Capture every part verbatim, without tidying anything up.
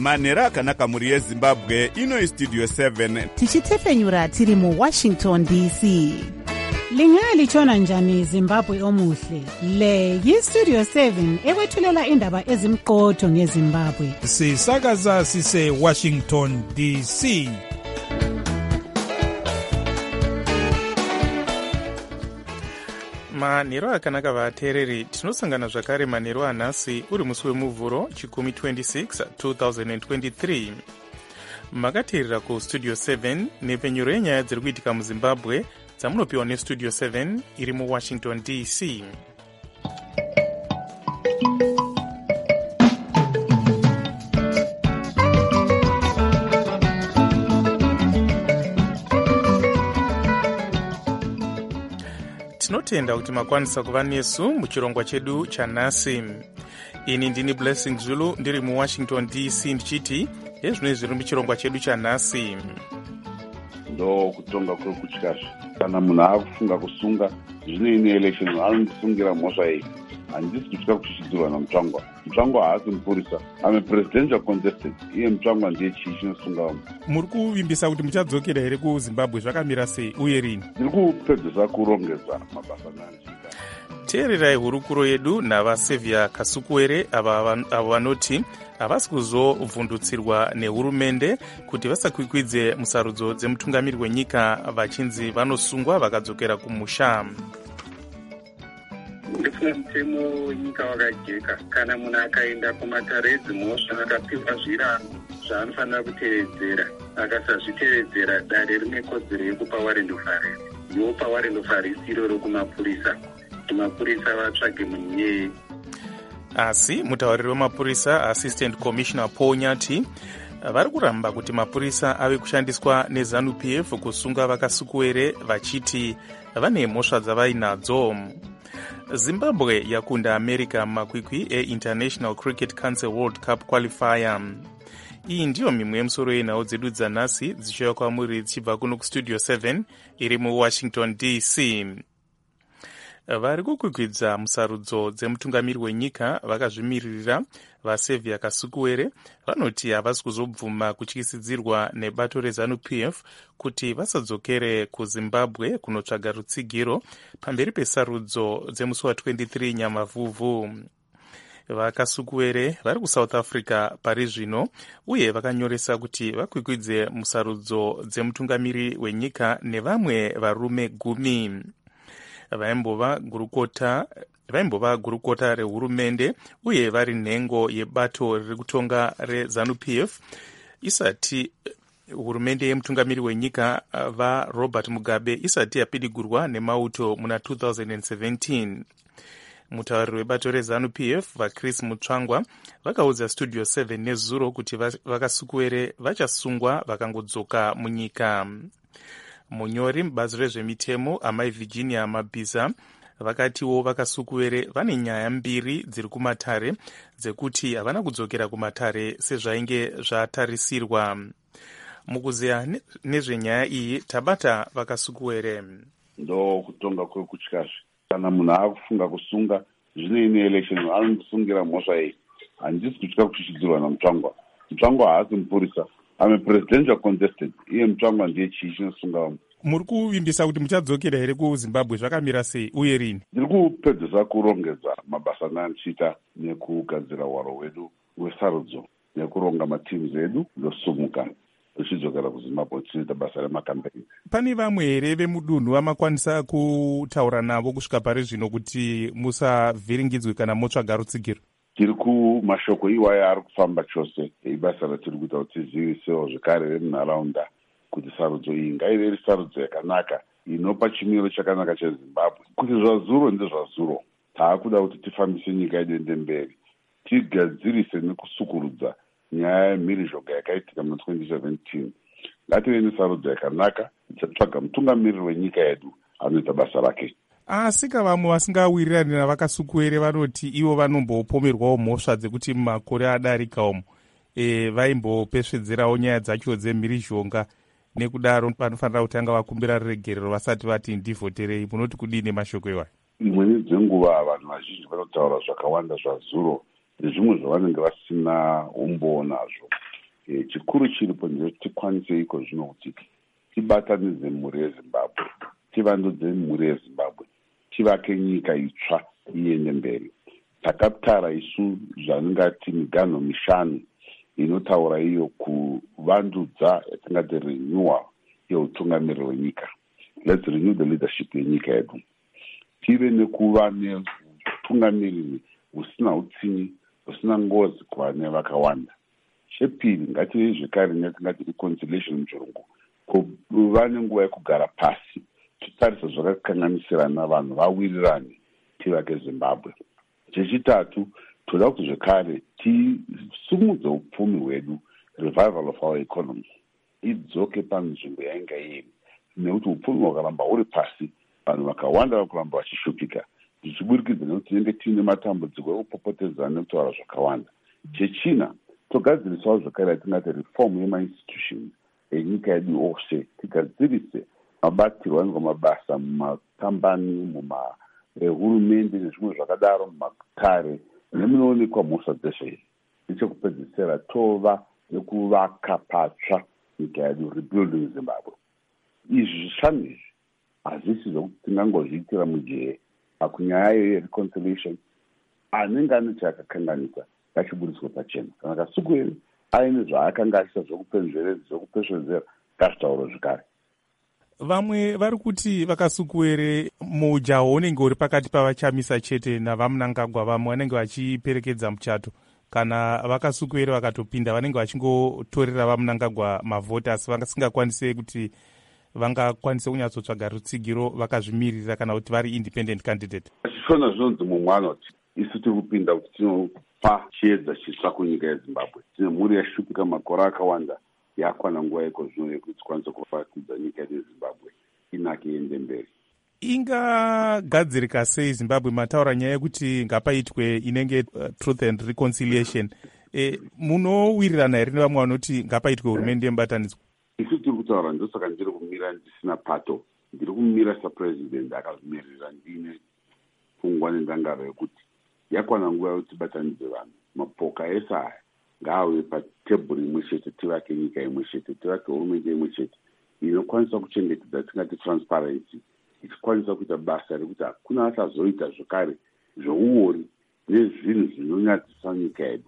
manhero akanaka mhuri yezimbabwe. Ino Studio seven tichitefenyura tiri muWashington D C. Lingalitshona njani Zimbabwe omuhle? Le yiStudio seven ekwethulela indaba ezimqotho ngeZimbabwe. Sisakaza sise Washington D C. manhero akanaka vateereri, tinosangana zvakare manhero anhasi uri musi wemuvhuro chikumi twenty-six two thousand twenty-three. makateerera kuStudio seven nepenyuro yenyaya dziri kuitika muZimbabwe dzamunopiwa neStudio seven iri muWashington D C. tinotenda kuti makwanisa kuva nesu muchirongwa chedu chanhasi. Ini ndini Blessing Zulu ndiri muWashington D C ndichiti ezvino zviri muchirongwa chedu chanhasi. ndo kutonga kuri kutyazve kana munhu akufunga kusunga zvino ine election anosungira mhosva iyi. handisi kutya kuchichidzirwa namutsvangwa. mutsvangwa haasi mupurisa, ame presidential contestant. iye mutsvangwa ndiye chii chinosunga. muri kuvimbisa kuti muchadzokera here kuZimbabwe, zvakamira sei uye rini? ndiri kupedzesa kurongedza mabasa nanzika. teererai hurukuro yedu navaSevia Kasukuwere ava vanoti havasi kuzovhundutsirwa nehurumende kuti vasakwikwidze musarudzo dzemutungamiri wenyika vachinzi vanosungwa vakadzokera kumusha. ndifuna mutemo wenyika wakajeka. kana munhu akaenda kumatare edzimhosva akapiwa zvirango zvaanofanira kutevedzera, akasazvitevedzera dare rine kodzero yekupa warrant of arrest. yopa warrant of arrest iroro kumapurisa kuti mapurisa vatsvage munhu iyeye. asi mutauriri wemapurisa Assistant Commissioner Paul Nyati vari kuramba kuti mapurisa ave kushandiswa neZANU P F kusunga vaKasukuwere vachiti vane mhosva dzavainadzo. Zimbabwe yakunda America mumakwikwi eInternational Cricket Council World Cup Qualifier. iyi ndiyo mimwe yemusoro yenhau dzedu dzanhasi dzichiuya kwamuri dzichibva kuno kuStudio seven iri muWashington D C. vari kukwikwidza musarudzo dzemutungamiri wenyika vakazvimiririra vaSevia Kasukuwere vanoti havasi kuzobvuma kutyisidzirwa nebato reZANU P F kuti vasadzokere kuZimbabwe kunotsvaga rutsigiro pamberi pesarudzo dzemusi wa twenty-three Nyamavhuvhu. vaKasukuwere vari kuSouth Africa pari zvino uye vakanyoresa kuti vakwikwidze musarudzo dzemutungamiri wenyika nevamwe varume gumi. vaimbova gurukota vaimbova gurukota rehurumende uye vari nhengo yebato riri kutonga reZANU P F isati hurumende yemutungamiri wenyika vaRobert Mugabe isati yapidigurwa nemauto muna two thousand seventeen. mutauriri webato reZANU P F vaChris Mutsvangwa vakaudza Studio seven nezuro kuti vaKasukuwere vachasungwa vakangodzoka munyika. munyori mubazi rezvemitemo amai Virginia Mabhiza vakatiwo vaKasukuwere vane nyaya mbiri dziri kumatare dzekuti havana kudzokera kumatare sezvainge zvatarisirwa. mukuzeya nezvenyaya iyi tabata vaKasukuwere. ndo kutonga kuri kutyazve kana munhu akufunga kusunga zvino ine election anosungira mhosva iyi. handisi kutya kuchichidzirwa namutsvangwa. mutsvangwa haasi mupurisa, ame presidential contestant. iye mutsvangwa ndiye chii chinosunga. muri kuvimbisa kuti muchadzokera here kuZimbabwe, zvakamira sei uye rini? ndiri kupedzesa kurongedza mabasa nandichiita nekugadzira hwaro hwedu hwesarudzo nekuronga matimu edu ndosumuka tichidzokera kuZimbabwe tichiita basa remakambeni. pane vamwe here vemudunhu vamakwanisa kutaura navo kusvika pari zvino kuti musavhiringidzwe kana motsvaga rutsigiro? tiri kumashoko iwayo ari kufamba chose ibasa ratiri kuita kuti tizivisewo zvekare vemunharaunda kuti sarudzo iyi ngaive iri sarudzo yakanaka inopa chimiro chakanaka cheZimbabwe. kuti zvazuro ndezvazuro. taakuda kuti tifambise nyika yedu mberi, tigadzirise nekusukurudza nyaya yemhirizhonga yakaitika muna twenty seventeen. ngative nesarudzo yakanaka tichatsvaga mutungamiriri wenyika yedu anoita basa rake. asi ka vamwe vasingawirirani navaKasukuwere vanoti ivo vanombopomerwawo mhosva dzekuti mumakore adarika umo e, vaimbopesvedzerawo nyaya dzacho dzemhirizhonga nekudaro vanofanira kutanga vakumbira ruregerero vasati vati ndivhoterei. munoti kudini mashoko iwayo? imweni dzenguva vanhu vazhinji vanotaura zvakawanda zvazuro nezvimwe zvavanenge vasina umbo nazvo. e, chikuru chiripo ndechoti tikwanise iko zvino kuti tibatanidze mhuri yezimbabwe, tivandudze mhuri yezimbabwe, tivake nyika itsva iende mberi. Takatara isu zvatingati miganho mishanu inotaura iyo kuvandudza yatingati renewal yeutungamiri hwenyika. Let's renew the leadership yenyika yedu. Tive nekuva neutungamiri husina utsinyi, husina ngozi kuvane vakawanda. Chepiri ngative zvekare netingati reconciliation muchirungu, kuva nenguva yekugara pasi titarisa zvakakanganisirana vanhu vawirirane tivake Zimbabwe. Chechitatu, toda kuti zvekare tisumudze upfumi hwedu, revival of our economy, idzoke panzvimbo yainga iri, nekuti upfumi hwakaramba huri pasi, vanhu vakawanda vakuramba vachishupika, zvichiburikidza nekuti tinenge tiine matambudziko ekupopotedzana nekutaura zvakawanda. Chechina, togadzirisawo zvekare yatingati reform yemainstitutions enyika yedu ose, tigadzirise mabatirwo anenge mabasa mumakambani, mumahurumende nezvimwe zvakadaro, mumakare nemunoonekwa mhosva dzeshe. Nechekupedzisira tova nekuvaka patsva nyika yedu, rebuilding Zimbabwe. Izvi zvishanu izvi hazvisi zvokuti tingangozviitira mujehe. Pakunyaya yereconciliation, anenge ane chaakakanganisa ngachiburiswe pachena. Kana Kasungwere aine zvaakanga achita zvokupenzveredza zvokupesvedzera, ngazvitaure zvekare. Vamwe vari kuti Vakasukuwere mujaho unenge uri pakati pavachamisa chete navaMnangagwa, vamwe vanenge vachiperekedza muchato. Kana Vakasukuwere vakatopinda vanenge vachingotorera vaMnangagwa mavhoti, asi vasingakwanise kuti vangakwanise kunyatsotsvaga rutsigiro vakazvimirira kana kuti vari independent candidate. Achishona zvinonzi mumwe anoti isu tiri kupinda kuti tinopa chiedza chitsva kunyika yeZimbabwe. Tine mhuri yashupika makore akawanda, yakwana nguva yeko zvino yekuti tikwanise kufatidza nyika yeZimbabwe inake iende mberi. Ingagadzirika sei Zimbabwe? Mataura nyaya yekuti ngapaitwe inenge uh, truth and reconciliation. E, munowirirana here nevamwe vanoti ngapaitwe hurumende yemubatanidzwa? Isu tiri kutaura, ndosaka ndiri kumira ndisina pato. Ndiri kumira sapresident akazvimirira ndine pfungwa nendangaro yekuti yakwana nguva yekuti tibatanidze vanhu. Mapoka ese aya ngaave patebhuri imwe chete, tivake nyika imwe chete, tivake hurumende imwe chete inokwanisa kuchengetedza tingati transparency, ichikwanisa kuita basa rekuti hakuna achazoita zvekare zvouori nezvinhu zvinonyadzisa nyika yedu.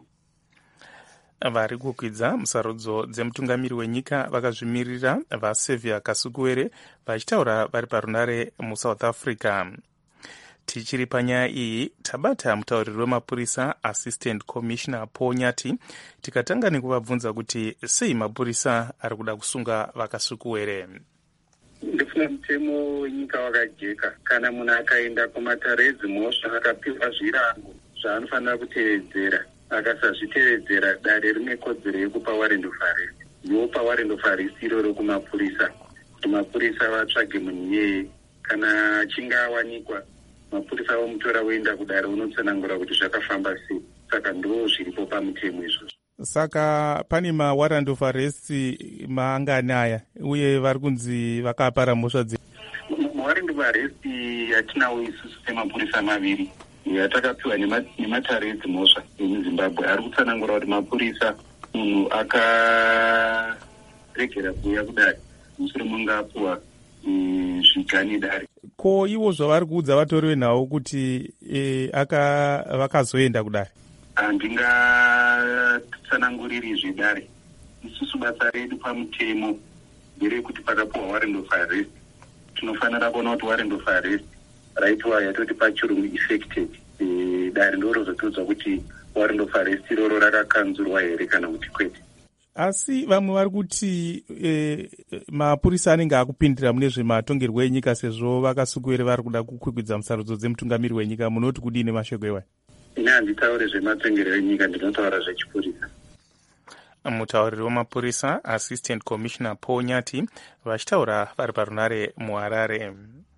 Vari kukwidza musarudzo dzemutungamiri wenyika vakazvimirira vaSevia Kasukuwere vachitaura vari parunare muSouth Africa. Tichiri panyaya iyi, tabata mutauriri wemapurisa Assistant Commissioner Paul Nyati tikatanga nekuvabvunza kuti sei mapurisa ari kuda kusunga Vakasukuwere. Ndifuna mutemo wenyika wakajeka. Kana munhu akaenda kumatare edzimhosva akapiwa zvirango zvaanofanira kutevedzera, akasazvitevedzera, dare rine kodzero yekupa warrant of arrest. Yopa warrant of arrest iroro kumapurisa kuti mapurisa vatsvage munhu iyeye. Kana achinge awanikwa, mapurisa vomutora voenda kudare unotsanangura kuti zvakafamba sei. Saka ndo zviripo pamutemo izvozvo. Saka pane mawarrant of arrest maangani aya, uye vari kunzi vakapara mhosva dze mawarrant of arrest yatinawo isusu semapurisa maviri yatakapiwa nematare edzimhosva emuZimbabwe ari kutsanangura kuti mapurisa munhu akaregera kuuya kudare mushure munge apiwa zvigani dare. Ko ivo zvavari kuudza vatori venhau kuti e, aka vakazoenda kudare? Handingatsananguriri zvedare. Isusu basa redu pamutemo nderekuti pakapiwa warrant of arrest tinofanira kuona kuti warrant of arrest raitwa yatoti pachirungu effected. E, dare ndoro zotodzwa kuti warrant of arrest iroro rakakanzurwa here kana kuti kwete. Asi vamwe vari kuti e, mapurisa anenge akupindira mune zvematongerwo enyika, sezvo Vakasukuwere vari kuda kukwikwidza musarudzo dzemutungamiri wenyika. Munoti kudini mashoko ewayo? Ine handitaure zvematongerwo enyika, ndinotaura zvechipurisa. Mutauriri wemapurisa Assistant Commissioner Paul Nyati vachitaura vari parunare muHarare.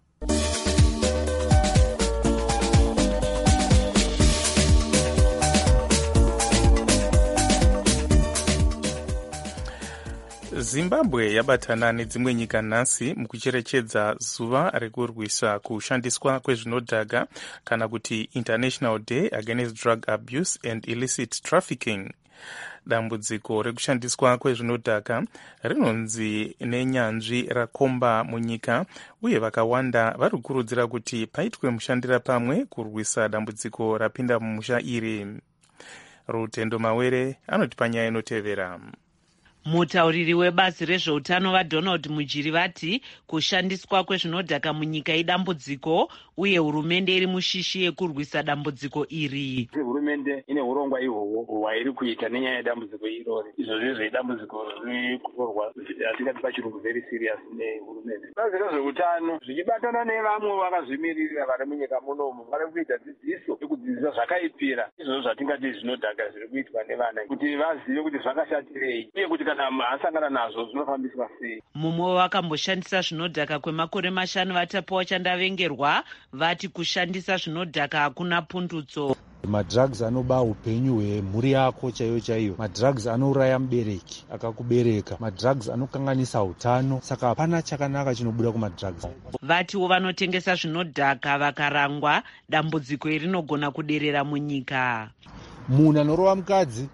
Zimbabwe yabatana nedzimwe nyika nhasi mukucherechedza zuva rekurwisa kushandiswa kwezvinodhaka kana kuti International Day Against Drug Abuse and Illicit Trafficking. dambudziko rekushandiswa kwezvinodhaka rinonzi nenyanzvi rakomba munyika, uye vakawanda vari kukurudzira kuti paitwe mushandira pamwe kurwisa dambudziko rapinda mumusha iri. Rutendo Mawere anoti panyaya inotevera. Mutauriri webazi rezveutano vaDonald Mujiri vati kushandiswa kwezvinodhaka munyika idambudziko uye hurumende iri mushishi yekurwisa dambudziko iri. Hurumende ine urongwa ihwohwo hwairi kuita nenyaya yedambudziko irori. Izvo zvizvo idambudziko riri kutorwa atingati pachirungu very serious nehurumende. Bazi rezveutano zvichibatana nevamwe vakazvimirira vari munyika munomu vari kuita dzidziso yekudzidzisa zvakaipira izvozvo zvatingati zvinodhaka zviri kuitwa nevana kuti vazive kuti zvakashatirei uye kuti kana asangana nazvo zvinofambiswa sei. Mumwe vakamboshandisa zvinodhaka kwemakore mashanu vatapiwa chandavengerwa vati kushandisa zvinodhaka hakuna pundutso. Madrugs anoba upenyu hwemhuri yako chaiyo chaiyo. Madrugs anouraya mubereki akakubereka. Madrugs anokanganisa utano, saka hapana chakanaka chinobuda kumadrugs. Vatiwo vanotengesa zvinodhaka vakarangwa dambudziko iri rinogona kuderera munyika. Munhu anorova mukadzi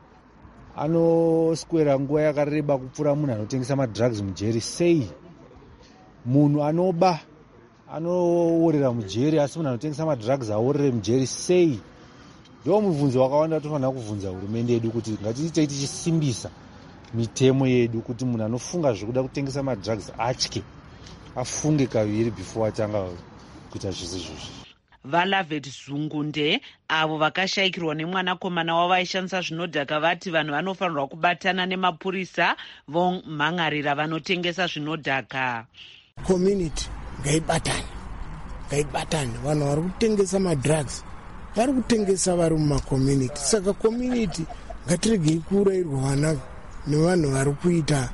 anoswera nguva yakareba kupfuura munhu anotengesa madrugs mujeri sei? Munhu anoba anoorera mujeri asi munhu anotengesa madrugs aorere mujeri sei? Ndiwo mubvunzo wakawanda tofanira kubvunza hurumende yedu kuti ngatiite tichisimbisa mitemo yedu kuti munhu anofunga zvekuda kutengesa madrugs atye, afunge kaviri before atanga kuita zvisi izvozvi. Valavet Zungunde avo vakashayikirwa nemwanakomana wavo aishandisa zvinodhaka vati vanhu vanofanirwa kubatana nemapurisa vomhangarira vanotengesa zvinodhaka. Community ngaibatane, ngaibatane. Vanhu vari kutengesa madrugs vari kutengesa vari mumakommunity, saka community ngatiregei kuurayirwa vana nevanhu vari kuita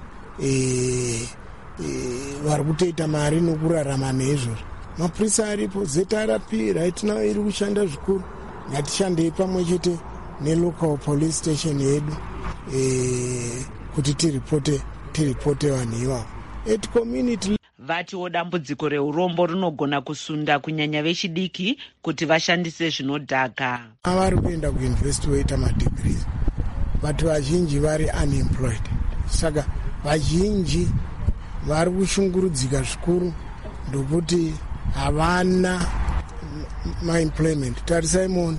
vari kutoita mari nokurarama neizvozvo. Mapurisa aripo, Z R P right now iri kushanda zvikuru. Ngatishandei pamwe chete nelocal police station yedu e, kuti tiripote tiripote vanhu ivavo. At community vatiwo dambudziko reurombo rinogona kusunda kunyanya vechidiki kuti vashandise zvinodhaka. Vari kuenda kuuniversity voita madegrees, vatu vazhinji vari unemployed, saka vazhinji vari kushungurudzika zvikuru ndokuti havana maemployment. Tarisai munhu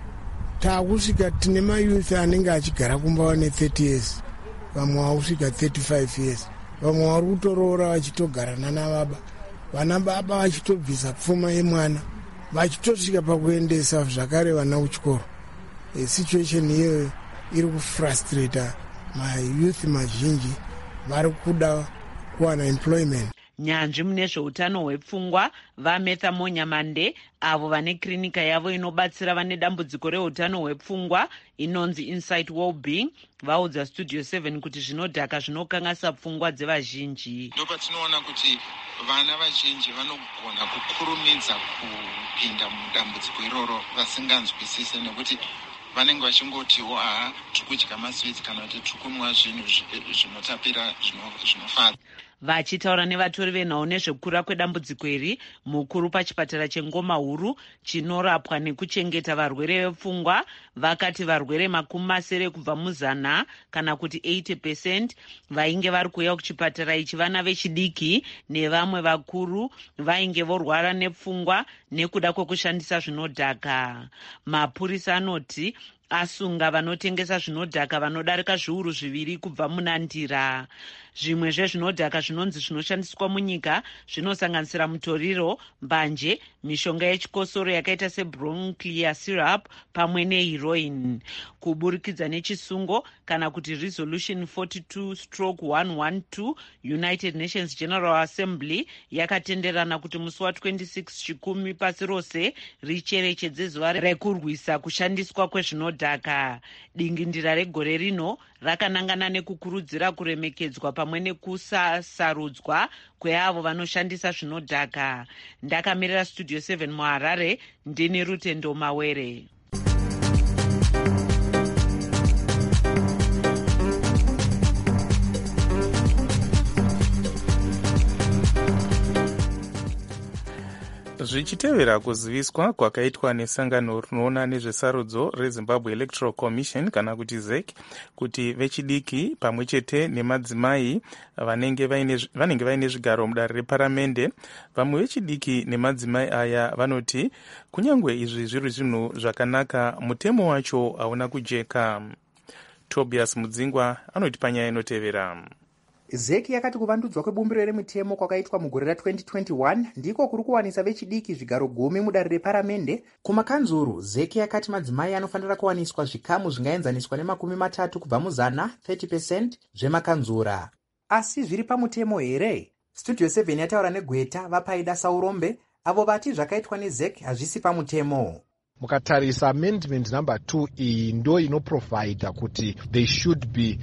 taakusvika tine mayouth anenge achigara kumba vane thirty years, vamwe vakusvika thirty-five years, vamwe vari kutoroora vachitogarana navaba, vana baba vachitobvisa pfuma yemwana vachitosvika pakuendesa zvakare vana kuchikoro. E, situation iyoyo iri kufrustrata mayouth mazhinji vari kuda kuwana employment. Nyanzvi mune zveutano hwepfungwa vaMetha Monyamande avo vane klinika yavo inobatsira vane dambudziko reutano hwepfungwa inonzi Insight Wellbeing vaudza Studio seven kuti zvinodhaka zvinokangasa pfungwa dzevazhinji. Ndopatinoona kuti vana vazhinji vanogona kukurumidza kupinda mudambudziko iroro vasinganzwisise nekuti vanenge vachingotiwo aha tikudya maswiti kana kuti tikumwa zvinhu zvinotapira zvinofadza. Vachitaura nevatori venhau nezvekukura kwedambudziko iri, mukuru pachipatara cheNgoma Huru chinorapwa nekuchengeta varwere vepfungwa vakati varwere makumi masere kubva muzana kana kuti eighty percent vainge vari kuuya kuchipatara ichi vana vechidiki nevamwe vakuru vainge vorwara nepfungwa nekuda kwekushandisa zvinodhaka. Mapurisa anoti asunga vanotengesa zvinodhaka vanodarika zviuru zviviri kubva muna Ndira. Zvimwe zvezvinodhaka zvinonzi zvinoshandiswa munyika zvinosanganisira mutoriro, mbanje, mishonga yechikosoro yakaita sebronchia syrup pamwe neheroin. Kuburikidza nechisungo kana kuti resolution forty-two stroke one twelve United Nations General Assembly yakatenderana kuti musi wa twenty-six chikumi pasi rose richerechedze zuva rekurwisa kushandiswa kwezvinodhaka. Dingindira regore rino rakanangana nekukurudzira kuremekedzwa pamwe nekusasarudzwa kweavo vanoshandisa zvinodhaka. Ndakamirira Studio seven muHarare, ndini Rutendo Mawere. Zvichitevera kuziviswa kwakaitwa nesangano rinoona nezvesarudzo reZimbabwe Electoral Commission kana kuti Z E C kuti vechidiki pamwe chete nemadzimai vanenge vaine zvigaro mudare reparamende, vamwe vechidiki nemadzimai aya vanoti kunyangwe izvi zviri zvinhu zvakanaka, mutemo wacho hauna kujeka. Tobias Mudzingwa anoti panyaya inotevera. Z E C yakati kuvandudzwa kwebumbiro remutemo kwakaitwa mugore ra-twenty twenty-one ndiko kuri kuwanisa vechidiki zvigaro gumi mudare reparamende. Kumakanzuru, Z E C yakati madzimai anofanira kuwaniswa zvikamu zvingaenzaniswa nemakumi matatu kubva muzana thirty percent zvemakanzura. Asi zviri pamutemo here? Studio seven yataura negweta vapaida Saurombe avo vati zvakaitwa neZ E C hazvisi pamutemo. Mukatarisa amendment number two iyi ndo inoprovida kuti there should be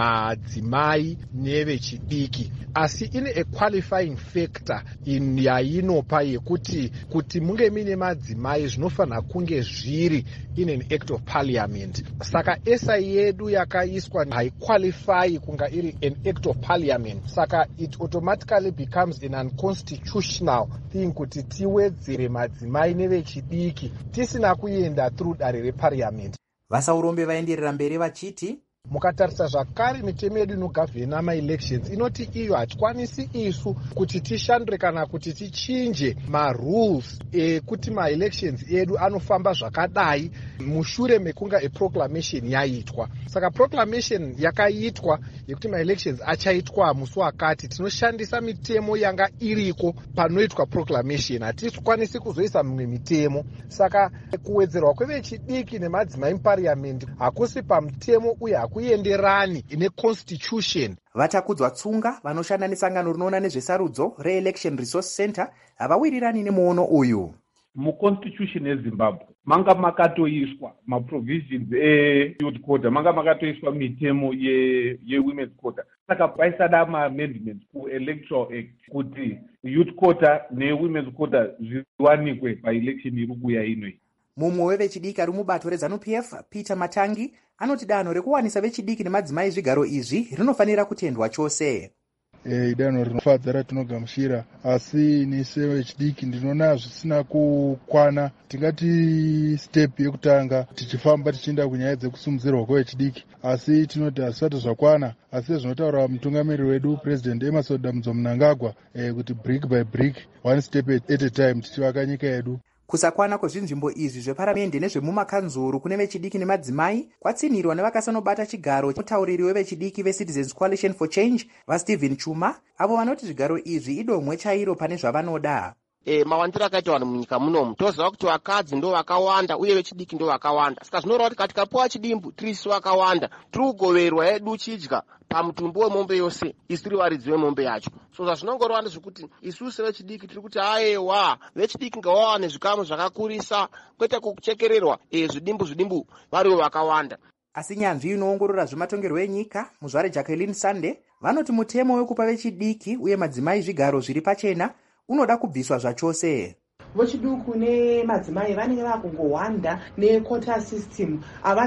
madzimai nevechidiki, asi ine a qualifying factor in yainopa yekuti kuti munge mine madzimai zvinofanira kunge zviri in an act of parliament. Saka esa yedu yakaiswa haiqualify kunga iri an act of parliament, saka it automatically becomes an unconstitutional thing kuti tiwedzere madzimai nevechidiki tisina kuenda through dare reparliament. Vasaurombe vaenderera mberi vachiti mukatarisa zvakare mitemo yedu inogavhena ma-elections inoti iyo hatikwanisi isu kuti tishandure kana kuti tichinje ma-rules ekuti ma-elections edu anofamba zvakadai mushure mekunga a-proclamation yaitwa. Saka proclamation yakaitwa yekuti ma-elections achaitwa musi wakati, tinoshandisa mitemo yanga iriko panoitwa proclamation, hatikwanisi kuzoisa mimwe mitemo. Saka kuwedzerwa kwevechidiki nemadzimai muparliament hakusi pamutemo uye hakuenderani ine constitution. Vatakudzwa Tsunga vanoshanda nesangano rinoona nezvesarudzo re-Election Resource Center havawirirani nemuono uyu. Muconstitution yeZimbabwe manga makatoiswa maprovisions e-youth quota, manga makatoiswa mitemo ye-women's quota. Saka paisada ma-amendments ku-Electoral Act kuti youth quota ne-women's quota zviwanikwe pa-election iri kuuya inoi. Mumwe wevechidiki ari mubato reZANU-P F, Peter Matangi, anoti danho rekuwanisa vechidiki nemadzimai zvigaro izvi rinofanira kutendwa chose. E, danho rinofadza ratinogamuchira, asi nise vechidiki ndinoona zvisina kukwana. Tingati step yekutanga tichifamba tichienda kunyaya dzekusimudzirwa kwevechidiki, asi tinoti hazvisati zvakwana. Asi zvinotaura mutungamiriri wedu President Emmerson Damzo Mnangagwa e, kuti brick by brick, one step at a time tichivaka nyika yedu. Kusakwana kwezvinzvimbo izvi zveparamende nezvemumakanzuru kune vechidiki nemadzimai kwatsinirwa nevakasanobata chigaro mutauriri wevechidiki veCitizens Coalition for Change vaStephen Chuma, avo vanoti zvigaro izvi idomwe chairo pane zvavanoda. E, mawandiro akaita vanhu munyika munomu toziva kuti vakadzi ndo vakawanda uye vechidiki ndo vakawanda. Saka zvinoreva kuti katikapuwa chidimbu tirisi vakawanda tiri kugoverwa yedu chidya pamutumbi wemombe yose isi tiri varidzi vemombe yacho. So zvazvinongoreva ndezvekuti isusu vechidiki tiri kuti ayewa vechidiki ngavawane zvikamu zvakakurisa kwete kuchekererwa e, zvidimbu zvidimbu variwo vakawanda. Asi nyanzvi inoongorora zvematongerwo enyika muzvare Jacqueline Sande vanoti mutemo wekupa vechidiki uye madzimai zvigaro zviri pachena unoda kubviswa zvachose. Vechiduku nemadzimai vanenge vakungowanda nequota system,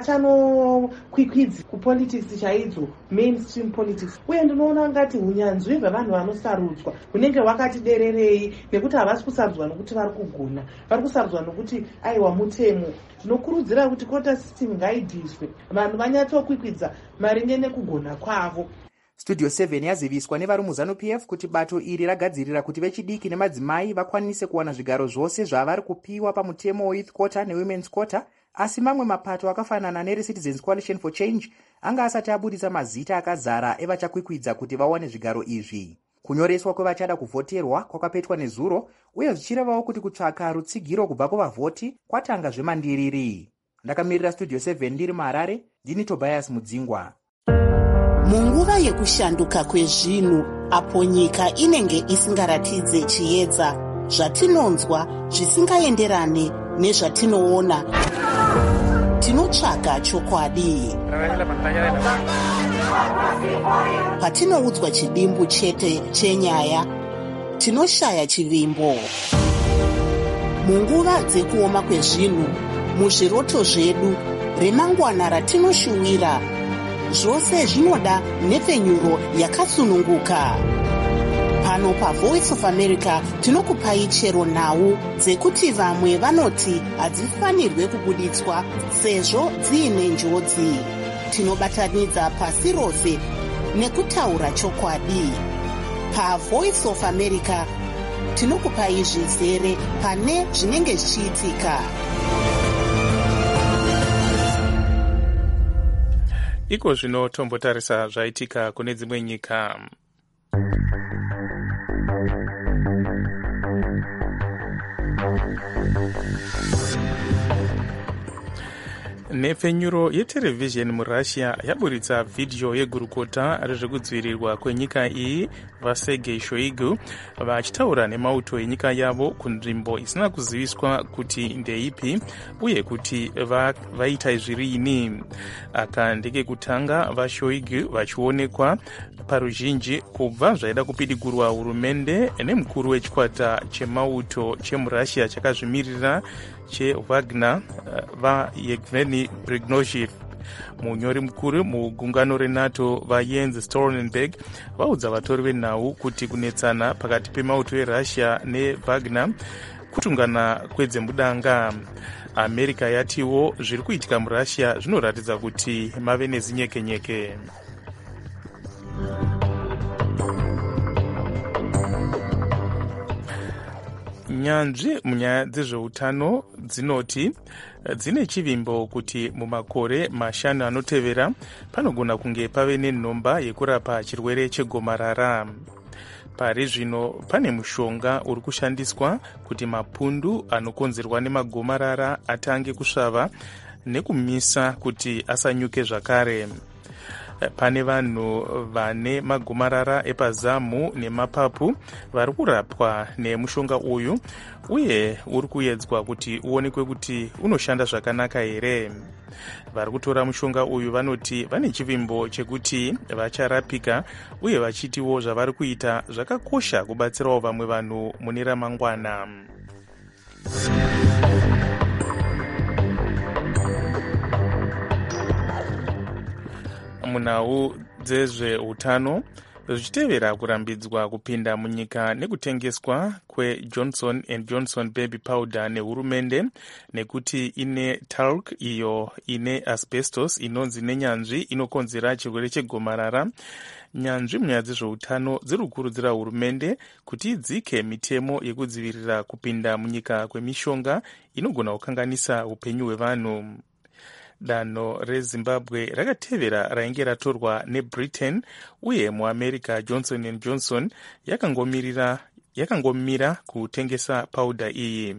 havachanokwikwidzi kupolitics chaidzo, mainstream politics. Uye ndinoona ngati hunyanzvi hwevanhu vanosarudzwa hunenge hwakati dererei, nekuti havasi kusarudzwa nokuti vari kugona, vari kusarudzwa nokuti aiwa mutemo. Tinokurudzira kuti quota system ngaibviswe, vanhu vanyatsokwikwidza maringe nekugona kwavo. Studio seven yaziviswa nevari muZANU-P F kuti bato iri ragadzirira kuti vechidiki nemadzimai vakwanise kuwana zvigaro zvose zvavari kupiwa pamutemo weYouth Quota neWomen's Quota, asi mamwe mapato akafanana nereCitizens Coalition for Change anga asati abudisa mazita akazara evachakwikwidza kuti vawane zvigaro izvi. Kunyoreswa kwevachada kuvhoterwa kwakapetwa nezuro, uye zvichirevawo kuti kutsvaka rutsigiro kubva kuvavhoti kwatanga zvemandiriri. Ndakamirira Studio seven ndiri muHarare, ndini Tobias Mudzingwa. Munguva yekushanduka kwezvinhu apo nyika inenge isingaratidze chiedza, zvatinonzwa zvisingaenderane nezvatinoona, tinotsvaga chokwadi. Patinoudzwa chidimbu chete chenyaya, tinoshaya chivimbo. Munguva dzekuoma kwezvinhu, muzviroto zvedu, remangwana ratinoshuwira, zvose zvinoda nhepfenyuro yakasununguka. pano pavoice of america tinokupai chero nhau dzekuti vamwe vanoti hadzifanirwe kubuditswa sezvo dziine njodzi. Tinobatanidza pasi rose nekutaura chokwadi. PaVoice of America tinokupai zvizere pane zvinenge zvichiitika. Iko zvino tombotarisa zvaitika kune dzimwe nyika. Nepfenyuro yeterevhizheni muRussia yaburitsa vhidhiyo yegurukota rezvekudzivirirwa kwenyika iyi vaSergei Shoigu vachitaura nemauto enyika yavo kunzvimbo isina kuziviswa kuti ndeipi uye kuti va, vaita izvirini. Aka ndekekutanga vaShoigu vachionekwa paruzhinji kubva zvaida kupidigurwa hurumende nemukuru wechikwata chemauto chemuRussia chakazvimirira cheWagner vaYevgeny Prigozhin. Munyori mukuru mugungano reNATO vaJens Stoltenberg vaudza vatori venhau kuti kunetsana pakati pemauto eRussia neWagner kutungana kwedzemudanga. America yatiwo zviri kuitika muRussia zvinoratidza kuti mave nezinyekenyeke. Nyanzvi munyaya dzezveutano dzinoti dzine chivimbo kuti mumakore mashanu anotevera panogona kunge pave nenhomba yekurapa chirwere chegomarara. Pari zvino pane mushonga uri kushandiswa kuti mapundu anokonzerwa nemagomarara atange kusvava nekumisa kuti asanyuke zvakare. Pane vanhu vane magomarara epazamu nemapapu vari kurapwa nemushonga uyu uye uri kuedzwa kuti uonekwe kuti unoshanda zvakanaka here. Vari kutora mushonga uyu vanoti vane chivimbo chekuti vacharapika uye vachitiwo zvavari kuita zvakakosha kubatsirawo vamwe vanhu mune ramangwana. Munhau dzezveutano zvichitevera kurambidzwa kupinda munyika nekutengeswa kweJohnson and Johnson baby powder nehurumende nekuti ine talc iyo ine asbestos inonzi nenyanzvi inokonzera chirwere chegomarara. Nyanzvi munyaya dzezveutano dziri kukurudzira hurumende kuti idzike mitemo yekudzivirira kupinda munyika kwemishonga inogona kukanganisa upenyu hwevanhu. Danho reZimbabwe rakatevera rainge ratorwa neBritain uye muAmerica Johnson and Johnson yakangomirira yakangomira kutengesa pauda iyi.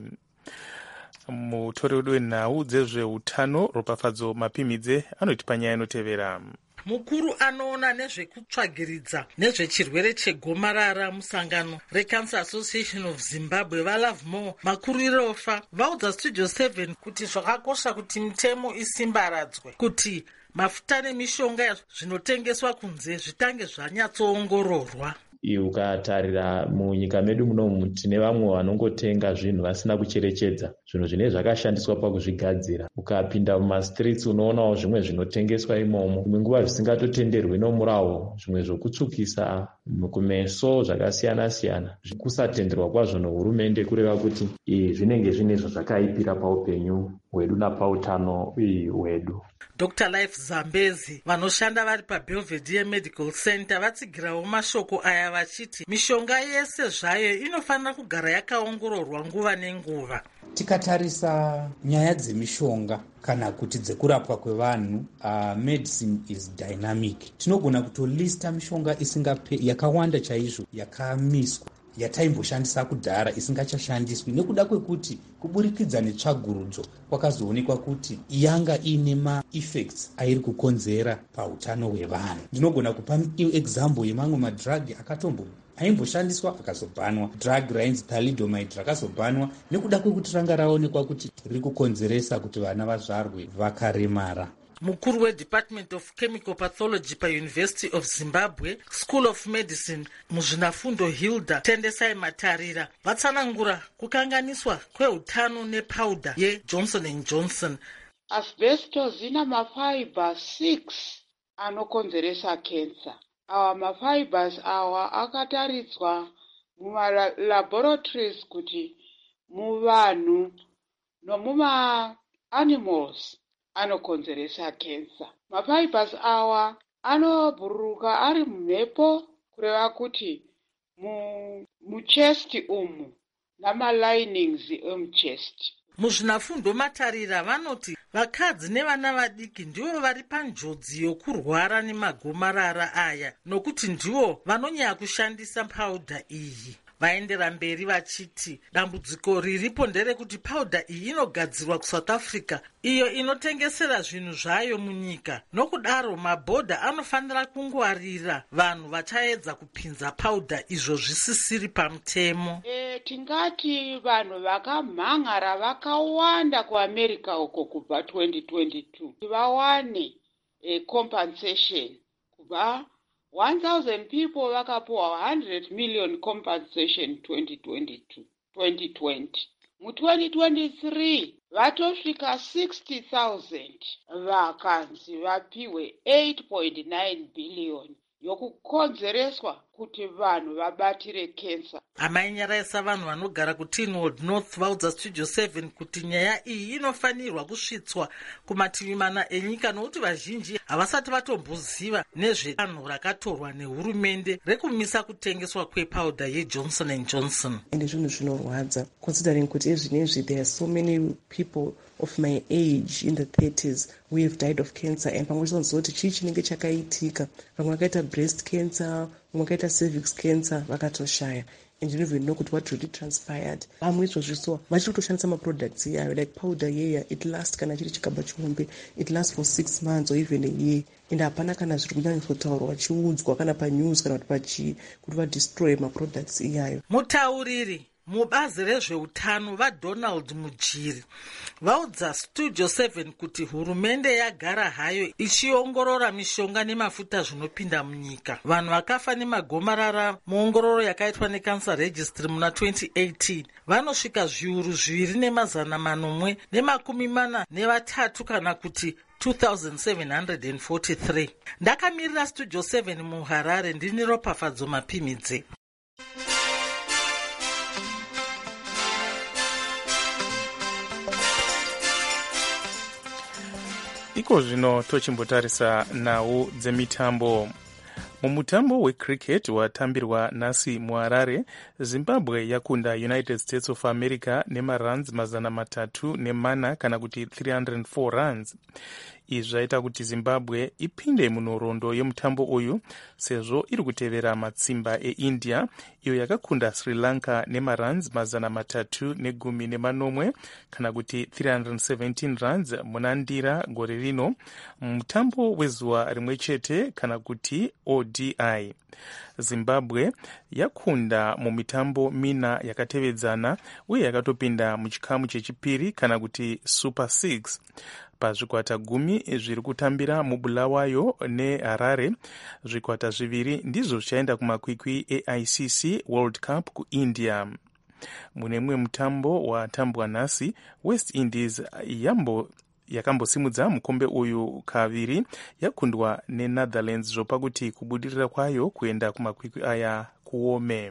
Mutori wedu wenhau dzezveutano Ropafadzo Mapimidze anoti panyaya inotevera. Mukuru anoona nezvekutsvagiridza nezvechirwere chegomarara musangano reCancer Association of Zimbabwe vaLove More Makurirofa vaudza Studio seven kuti zvakakosha kuti mitemo isimbaradzwe kuti mafuta nemishonga zvinotengeswa kunze zvitange zvanyatsoongororwa. Ukatarira munyika medu munomu tine vamwe vanongotenga zvinhu vasina kucherechedza zvinhu zvine zvakashandiswa pakuzvigadzira. Ukapinda mumastreets unoonawo zvimwe zvinotengeswa imomo, imwe nguva zvisingatotenderwi nomurawo, zvimwe zvokutsukisa kumeso zvakasiyana siyana. Kusatenderwa kwazvo nehurumende kureva kuti zvinenge zvine zvakaipira paupenyu hwedu napautano hwedu. Doctor Life Zambezi vanoshanda vari paBelvedere Medical Center vatsigirawo mashoko aya vachiti mishonga yese zvayo inofanira kugara yakaongororwa nguva nenguva. Tikatarisa nyaya dzemishonga kana kuti dzekurapwa kwevanhu, uh, medicine is dynamic. Tinogona kutolista mishonga isingape yakawanda chaizvo yakamiswa yataimboshandisa kudhara isingachashandiswi nekuda kwekuti kuburikidza netsvagurudzo kwakazoonekwa kuti yanga ine ma-effects airi kukonzera pautano hwevanhu. Ndinogona kupa example yemamwe madrug akatombo aimboshandiswa akazobhanwa. Drug rainzi thalidomide rakazobhanwa nekuda kwekuti ranga raonekwa kuti riri kukonzeresa kuti vana vazvarwe vakaremara. Mukuru weDepartment of Chemical Pathology paUniversity of Zimbabwe School of Medicine muzvinafundo Hilda Tendesai Matarira vatsanangura kukanganiswa kweutano nepauda yeJohnson and Johnson. Asbestos ina mafibers six anokonzeresa cancer. Awa mafibers awa akataridzwa mumalaboratories kuti muvanhu nomuma-animals anokonzeresa kensa. Mafibers awa anobhururuka ari mumhepo kureva kuti muchest umu namalinings emuchest. Muzvinafundo matarira vanoti vakadzi nevana vadiki ndivo vari panjodzi yokurwara nemagomarara aya nokuti ndivo vanonyanya kushandisa paudha iyi. Vaendera mberi vachiti dambudziko riripo nderekuti paudha iyi inogadzirwa kuSouth Africa iyo inotengesera zvinhu zvayo munyika. Nokudaro mabhodha anofanira kungwarira vanhu vachaedza kupinza paudha izvo zvisisiri pamutemo. E, tingati vanhu vakamhangara vakawanda kuAmerica uko kubva twenty twenty-two vawane e, compensation kubva one thousand people vakapuwa one hundred million compensation twenty twenty-two twenty twenty. Mu twenty twenty-three vatosvika sixty thousand vakanzi vapiwe eight point nine billion yokukonzereswa kuti vanhu vabatire kensa. Amainyaraisa vanhu vanogara kuTinwood North vaudza Studio seven kuti nyaya iyi inofanirwa kusvitswa kumativi mana enyika nokuti vazhinji havasati vatomboziva nezvedanho rakatorwa nehurumende rekumisa kutengeswa kwepauda yeJohnson and Johnson. Ende zvinhu zvinorwadza considering kuti ezvinezvi there are so many people of my age in the thirties who have died of cancer, and pamwe chonzoti chii chinenge chakaitika. Vamwe vakaita breast cancer, vamwe vakaita cervix cancer vakatoshaya, and you don't even know what really transpired. Vamwe izvozvo so vachiri kutoshandisa maproducts iyayo like powder yeya, it lasts kana chiri chikaba chihombe, it lasts for six months or even a year, and hapana kana zviri kunyanyotsotaurwa vachiudzwa kana panews kana kuti pachii kuti vadestroy maproducts iyayo. Mutauriri mubazi rezveutano vaDonald Mujiri vaudza Studio seven kuti hurumende yagara hayo ichiongorora mishonga nemafuta zvinopinda munyika. Vanhu vakafa nemagomarara muongororo yakaitwa neCancer Registry muna twenty eighteen vanosvika zviuru zviviri nemazana manomwe nemakumi mana nevatatu kana kuti two thousand seven hundred forty-three. Ndakamirira Studio seven muHarare ndini Ropafadzo Mapimidze. Iko zvino tochimbotarisa nhau dzemitambo. Mumutambo wecricket watambirwa nhasi muHarare, Zimbabwe yakunda United States of America nemaruns mazana matatu nemana kana kuti three hundred four runs. Izvi zvaita kuti Zimbabwe ipinde munhoroondo yemutambo uyu sezvo iri kutevera matsimba eIndia iyo yakakunda Sri Lanka nemaruns mazana matatu negumi nemanomwe kana kuti three hundred seventeen runs muna Ndira gore rino mutambo wezuva rimwe chete kana kuti O D I. Zimbabwe yakunda mumitambo mina yakatevedzana uye yakatopinda muchikamu chechipiri kana kuti Super six. Pazvikwata gumi zviri kutambira muBulawayo neHarare, zvikwata zviviri ndizvo zvichaenda kumakwikwi eI C C World Cup kuIndia. Mune mumwe mutambo watambwa nhasi, West Indies yambo yakambosimudza mukombe uyu kaviri yakundwa neNetherlands zvopa kuti kubudirira kwayo kuenda kumakwikwi aya kuome.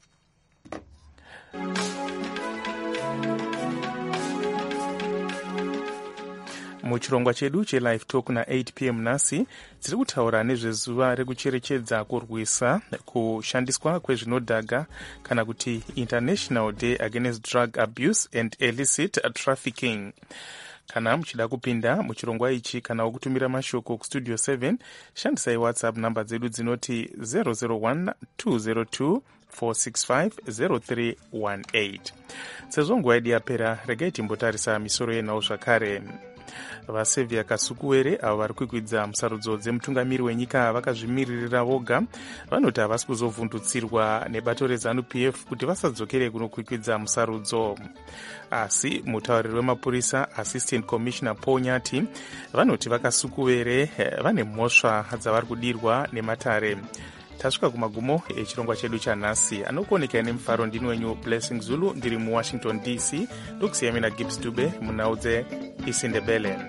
Muchirongwa chedu cheLive Talk na eight p m nhasi tiri kutaura nezvezuva rekucherechedza kurwisa kushandiswa kwezvinodhaga kana kuti International Day Against Drug Abuse and Illicit Trafficking. Kana muchida kupinda muchirongwa ichi kana wokutumira mashoko kuStudio seven, shandisai WhatsApp namba dzedu dzinoti zero zero one two zero two four six five zero three one eight. Sezvo nguva yedu yapera, regai timbotarisa misoro yenhau zvakare. Vasevia Kasukuwere avo vari kukwidza musarudzo dzemutungamiri wenyika vakazvimiririra voga vanoti havasi kuzovhundutsirwa nebato reZANU P F kuti vasadzokere kunokwikwidza musarudzo. Asi mutauriri wemapurisa Assistant Commissioner Paul Nyati vanoti vaKasukuwere vane mhosva dzavari kudirwa nematare. Tasvika kumagumo echirongwa chedu chanhasi. Anokuonekera nemufaro ndini wenyu Blessing Zulu, ndiri muWashington D C, ndokusiyami naGibbs Dube munhau dzeIsindebele.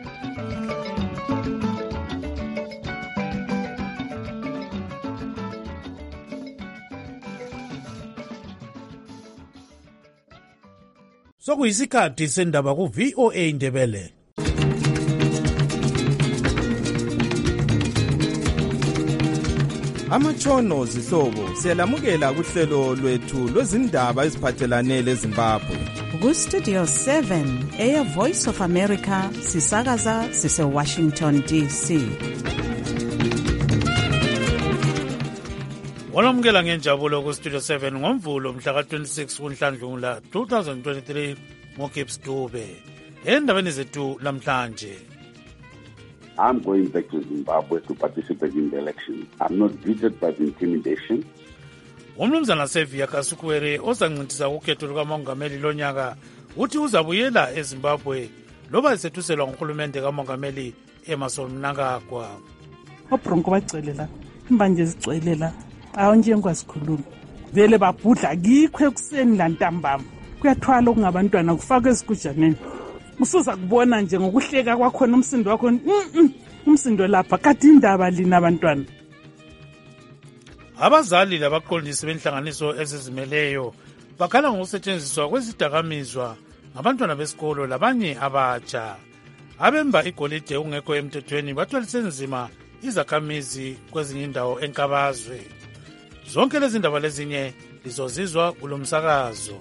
sokuyisikhathi sendaba ku-V O A Ndebele. Amatshono zihlobo siyalamukela kuhlelo lwethu lwezindaba eziphathelane leZimbabwe. Ku-Studio seven eya Voice of America sisakaza sise Washington D C. Walamukela ngenjabulo ku-Studio seven ngomvulo mhla ka-twenty-six kuNhlangula twenty twenty-three ngoGibbs Dube. Endabeni zethu namhlanje. I'm going back to Zimbabwe to participate in the election. I'm not deterred by the intimidation. Umnumzana Sevia Kasukwere ozancintisela ukhetho lukamongameli lonyaka uthi uzabuyela eZimbabwe loba esethuselwa nguhulumende kamongameli Emmerson Mnangagwa. Obronko bacelela imbanje zicelela awonje ngwasikhuluma vele babhudla kikho ekuseni lantambama kuyathwala okungabantwana kufaka ezigujaneni usuza kubona nje ngokuhleka kwakhona umsindo wakho umsindo lapha kade indaba lina abantwana. Abazali labaqondisi benhlanganiso ezizimeleyo bakhala ngokusetshenziswa kwezidakamizwa ngabantwana besikolo labanye abatsha. Abemba igolide ungekho emthethweni bathwalise nzima izakhamizi kwezinye indawo enkabazwe. Zonke lezi ndaba lezinye lizozizwa kulomsakazo.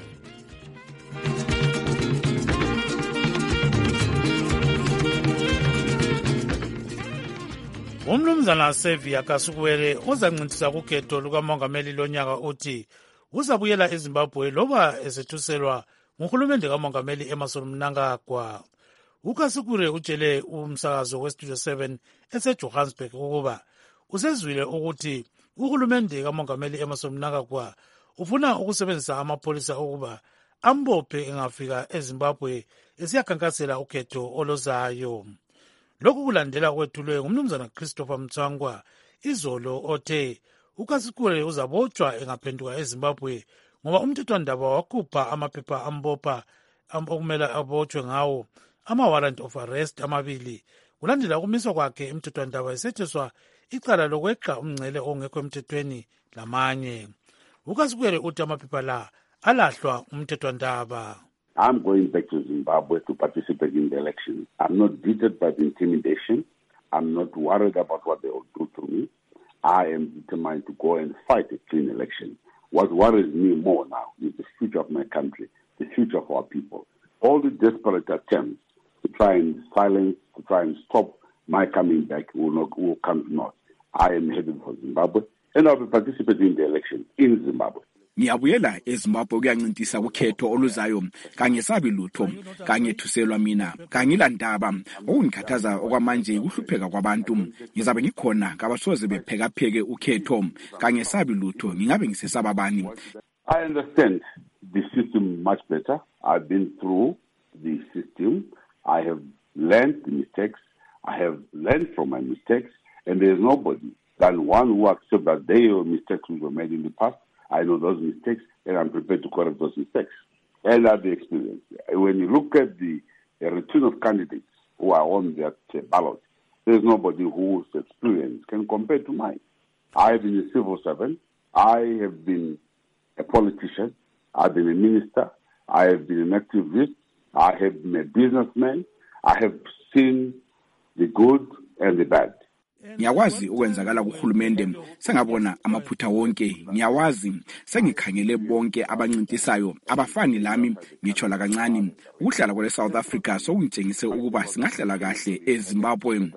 Umnumzana Sevia Kasukwere ozancintisela kukhetho lukamongameli lonyaka uthi uzabuyela eZimbabwe loba esethuselwa nguhulumende kamongameli Emmerson Mnangagwa. UKasukwere utshele umsakazo weStudio seven eseJohannesburg ukuba usezwile ukuthi uhulumende kamongameli Emmerson Mnangagwa ufuna ukusebenzisa amapholisa ukuba ambophe engafika eZimbabwe esiyakhankasela ukhetho olozayo. Lokhu kulandela kwethulwe ngumnumzana Christopher Mtsangwa izolo othe uKasukwere uzabotshwa engaphenduka eZimbabwe ngoba umthethwandaba wakhupha amaphepha ambopha okumele abotshwe ngawo ama-warrant of arrest amabili kulandela ukumiswa kwakhe emthethwandaba esetshenziswa icala lokweqa umngcele ongekho emthethweni lamanye. uKasukwere uthi amaphepha la alahlwa umthethwandaba. I'm going back to Zimbabwe to participate in the election. I'm not deterred by the intimidation. I'm not worried about what they will do to me. I am determined to go and fight a clean election. What worries me more now is the future of my country, the future of our people. All the desperate attempts to try and silence, to try and stop my coming back will not will come to naught. I am headed for Zimbabwe, and I'll be participating in the election in Zimbabwe. Ngiyabuyela eZimbabwe kuyancintisa ukhetho oluzayo kangesabi lutho kangethuselwa mina kangilandaba okungikhathaza okwamanje ukuhlupheka kwabantu ngizabe ngikhona kabasoze bephekapheke ukhetho kangesabi lutho ngingabe ngisesaba bani. I understand the system much better. I've been through the system. I have learned the mistakes. I have learned from my mistakes, and there is nobody than one who accepts that they were mistakes which were made in the past. I know those mistakes, and I'm prepared to correct those mistakes. And I have the experience. When you look at the, the routine of candidates who are on that uh, ballot, there's nobody whose experience can compare to mine. I have been a civil servant. I have been a politician. I've been a minister. I have been an activist. I have been a businessman. I have seen the good and the bad. Ngiyakwazi ukwenzakala kuhulumende sengabona amaphutha wonke ngiyawazi sengikhangele bonke abancintisayo abafani lami ngitshola kancane ukuhlala kwele South Africa sokungitshengise ukuba singahlala kahle eZimbabwe.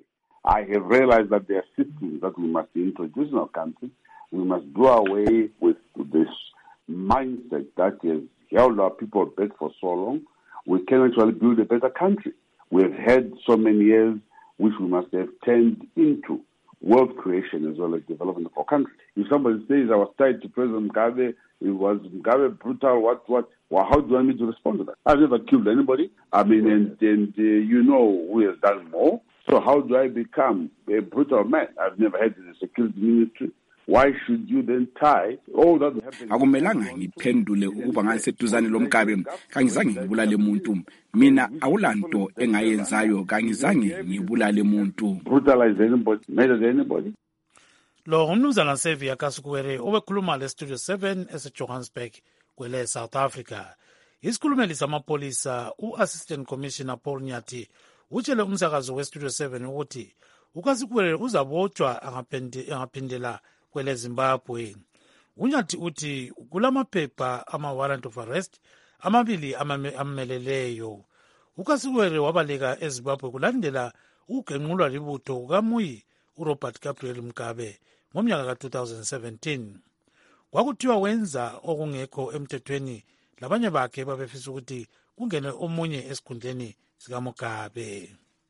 I have realized that there are systems that we must introduce in our country. We must do away with this mindset that has held our people back for so long. We can actually build a better country. We have had so many years which we must have turned into wealth creation as well as development of our country. If somebody says I was tied to President Mugabe, it was Mugabe brutal, what, what, well, how do you want me to respond to that? I've never killed anybody. I mean, and, and uh, you know who has done more. So how do I become a brutal man? I've never had the security ministry. Why should you then tie all that happened? Akumelanga ngiphendule ukuba ngiseduzane lomkabe kangizange ngibulale umuntu mina awulanto engayenzayo kangizange ngibulale umuntu. Brutalize anybody, murder anybody. Lo umnumzana Sevia Kasukwere obekhuluma le Studio seven eseJohannesburg kwele South Africa. isikhulumeli samapholisa u-assistant commissioner Paul Nyati utshele umsakazo westudio seven ukuthi uKasikwele uzabotshwa angaphindela kwele Zimbabwe. uNyati uthi kulamaphepha ama-warrant of arrest amabili ameleleyo. uKasikwele wabaleka eZimbabwe kulandela ukugenqulwa libutho kukaMuyi uRobert Gabriel Mugabe ngomnyaka ka two thousand seventeen. Kwakuthiwa wenza okungekho emthethweni, labanye bakhe babefisa ukuthi kungene omunye esikhundleni sikaMugabe.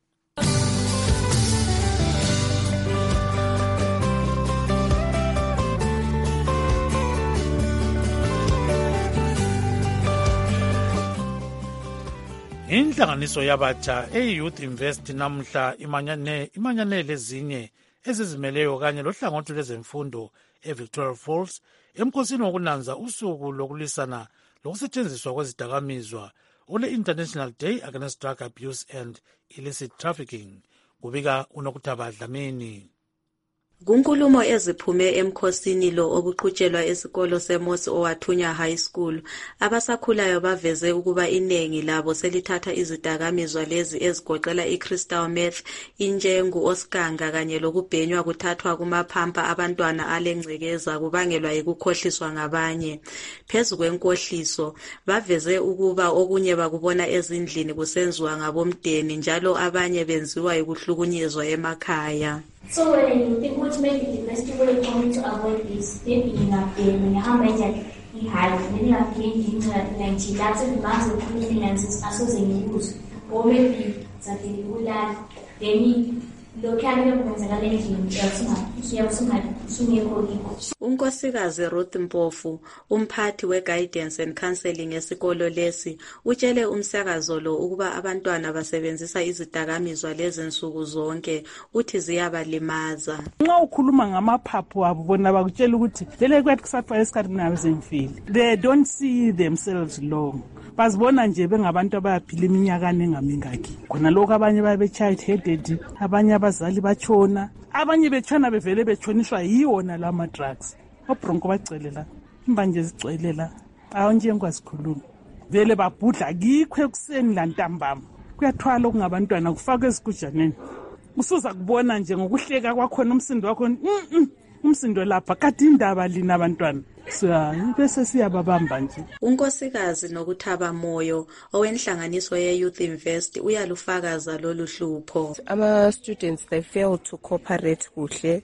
Inhlanganiso yabatsha e-Youth Invest namhla imanyane imanyane lezinye ezizimeleyo kanye lohlangothi lwezemfundo eVictoria Falls emkhosini wokunanza usuku lokulisana lokusetshenziswa kwezidakamizwa ole-International Day Against Drug Abuse and Illicit Trafficking. Kubika uNokuthaba Dlamini. Kunkulumo eziphume emkhosini lo obuqhutshelwa esikolo seMosi Owathunya High School, abasakhulayo baveze ukuba inengi labo selithatha izidakamizwa lezi ezigoqela i-crystal meth, injengu, oskanga kanye lokubhenywa kuthathwa kumaphampa abantwana alengcekeza kubangelwa yikukhohliswa ngabanye. Phezu kwenkohliso, baveze ukuba okunye bakubona ezindlini kusenziwa ngabomdeni njalo abanye benziwa yikuhlukunyezwa emakhaya. So when you think what maybe the best way for me to avoid this, maybe in a day when you have mentioned he had many of the like that's the mass of finances associated with or maybe that they would have they need uNkosikazi Ruth Mpofu, umphathi we-guidance and counseling esikolo lesi, utshele umsakazo lo ukuba abantwana basebenzisa izidakamizwa lezi nsuku zonke, uthi ziyabalimaza. Nxa ukhuluma ngamaphaphu abo bona bakutshela ukuthi vele kwathi kusapha esikhathini nabo zemfile. They don't see themselves long. Bazibona nje bengabantu abayaphila iminyakane engamingaki. Khona lokho abanye babe child headed, abanye abazali bachona, abanye betshona bevele bechoniswa yiwona lama drugs. Obronko bacelela, imbanje zicelela, awonje engwasikhuluma. Vele babhudla kikho ekuseni la ntambama. Kuyathwala okungabantwana kufaka ezigujaneni. Usuza kubona nje ngokuhleka kwakhona umsindo wakho, mhm, umsindo lapha kade indaba lina abantwana. Bese siyababamba nje. uNkosikazi Nokuthaba Moyo owenhlanganiso ye-Youth Invest uyalufakaza lolu hlupho. Ama students they fail to cooperate kuhle,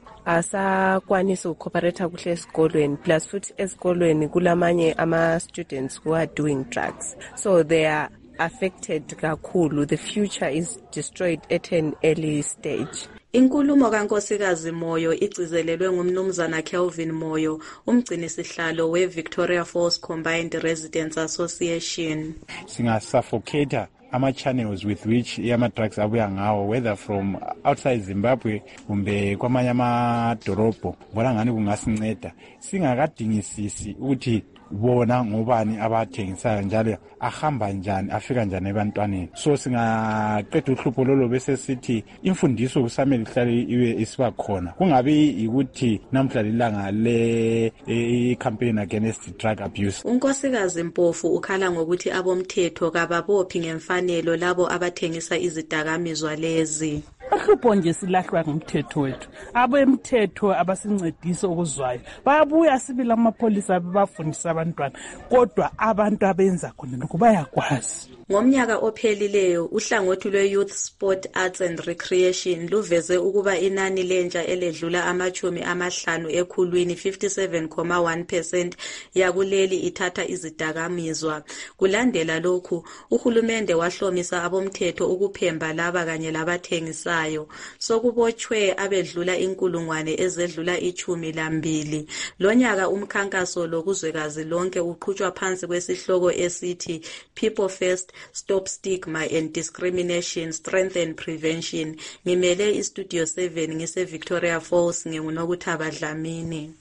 asakwanisa ukcooperate kuhle esikolweni, plus futhi esikolweni kulamanye ama students who are doing drugs, so they are affected kakhulu. The future is destroyed at an early stage. Inkulumo kaNkosikazi Moyo igcizelelwe ngumnumzana Kelvin Moyo, umgcini sihlalo we-Victoria Falls Combined Residents Association. Singa-suffocate ama-channels with which ama-drugs abuya ngawo, whether from outside Zimbabwe kumbe kwamanye amadorobho, bona ngani kungasinceda singakadingisisi ukuthi bona ngobani abathengisayo njalo ahamba njani afika njani ebantwaneni. So singaqeda uhlupho lolo bese sithi imfundiso kusamele ihlale iwe isiba khona, kungabi ukuthi namhla lilanga le i-campaign against drug abuse. uNkosikazi Mpofu ukhala ngokuthi abomthetho kababophi ngemfanelo labo abathengisa izidakamizwa lezi. Ahlupho nje silahlwa ngumthetho wethu. Abemthetho abasincedisa okuzwayo bayabuya sibila amapholisa bebafundisa abantwana, kodwa abantu abenza khona lokho bayakwazi. Ngomnyaka ophelileyo uhlangothi lwe-Youth Sport Arts and Recreation luveze ukuba inani lentsha eledlula amachumi amahlanu ekhulwini fifty-seven point one percent yakuleli ithatha izidakamizwa. Kulandela lokhu, uhulumende wahlomisa abomthetho ukuphemba laba kanye labathengisayo. Sokubotshwe abedlula inkulungwane ezedlula ichumi lambili. Lonyaka umkhankaso lokuzwekazi lonke uqhutshwa phansi kwesihloko esithi People First, Stop Stigma and Discrimination, Strengthen Prevention. Ngimele iStudio seven ngise Victoria Falls, nginguNokuthaba Dlamini.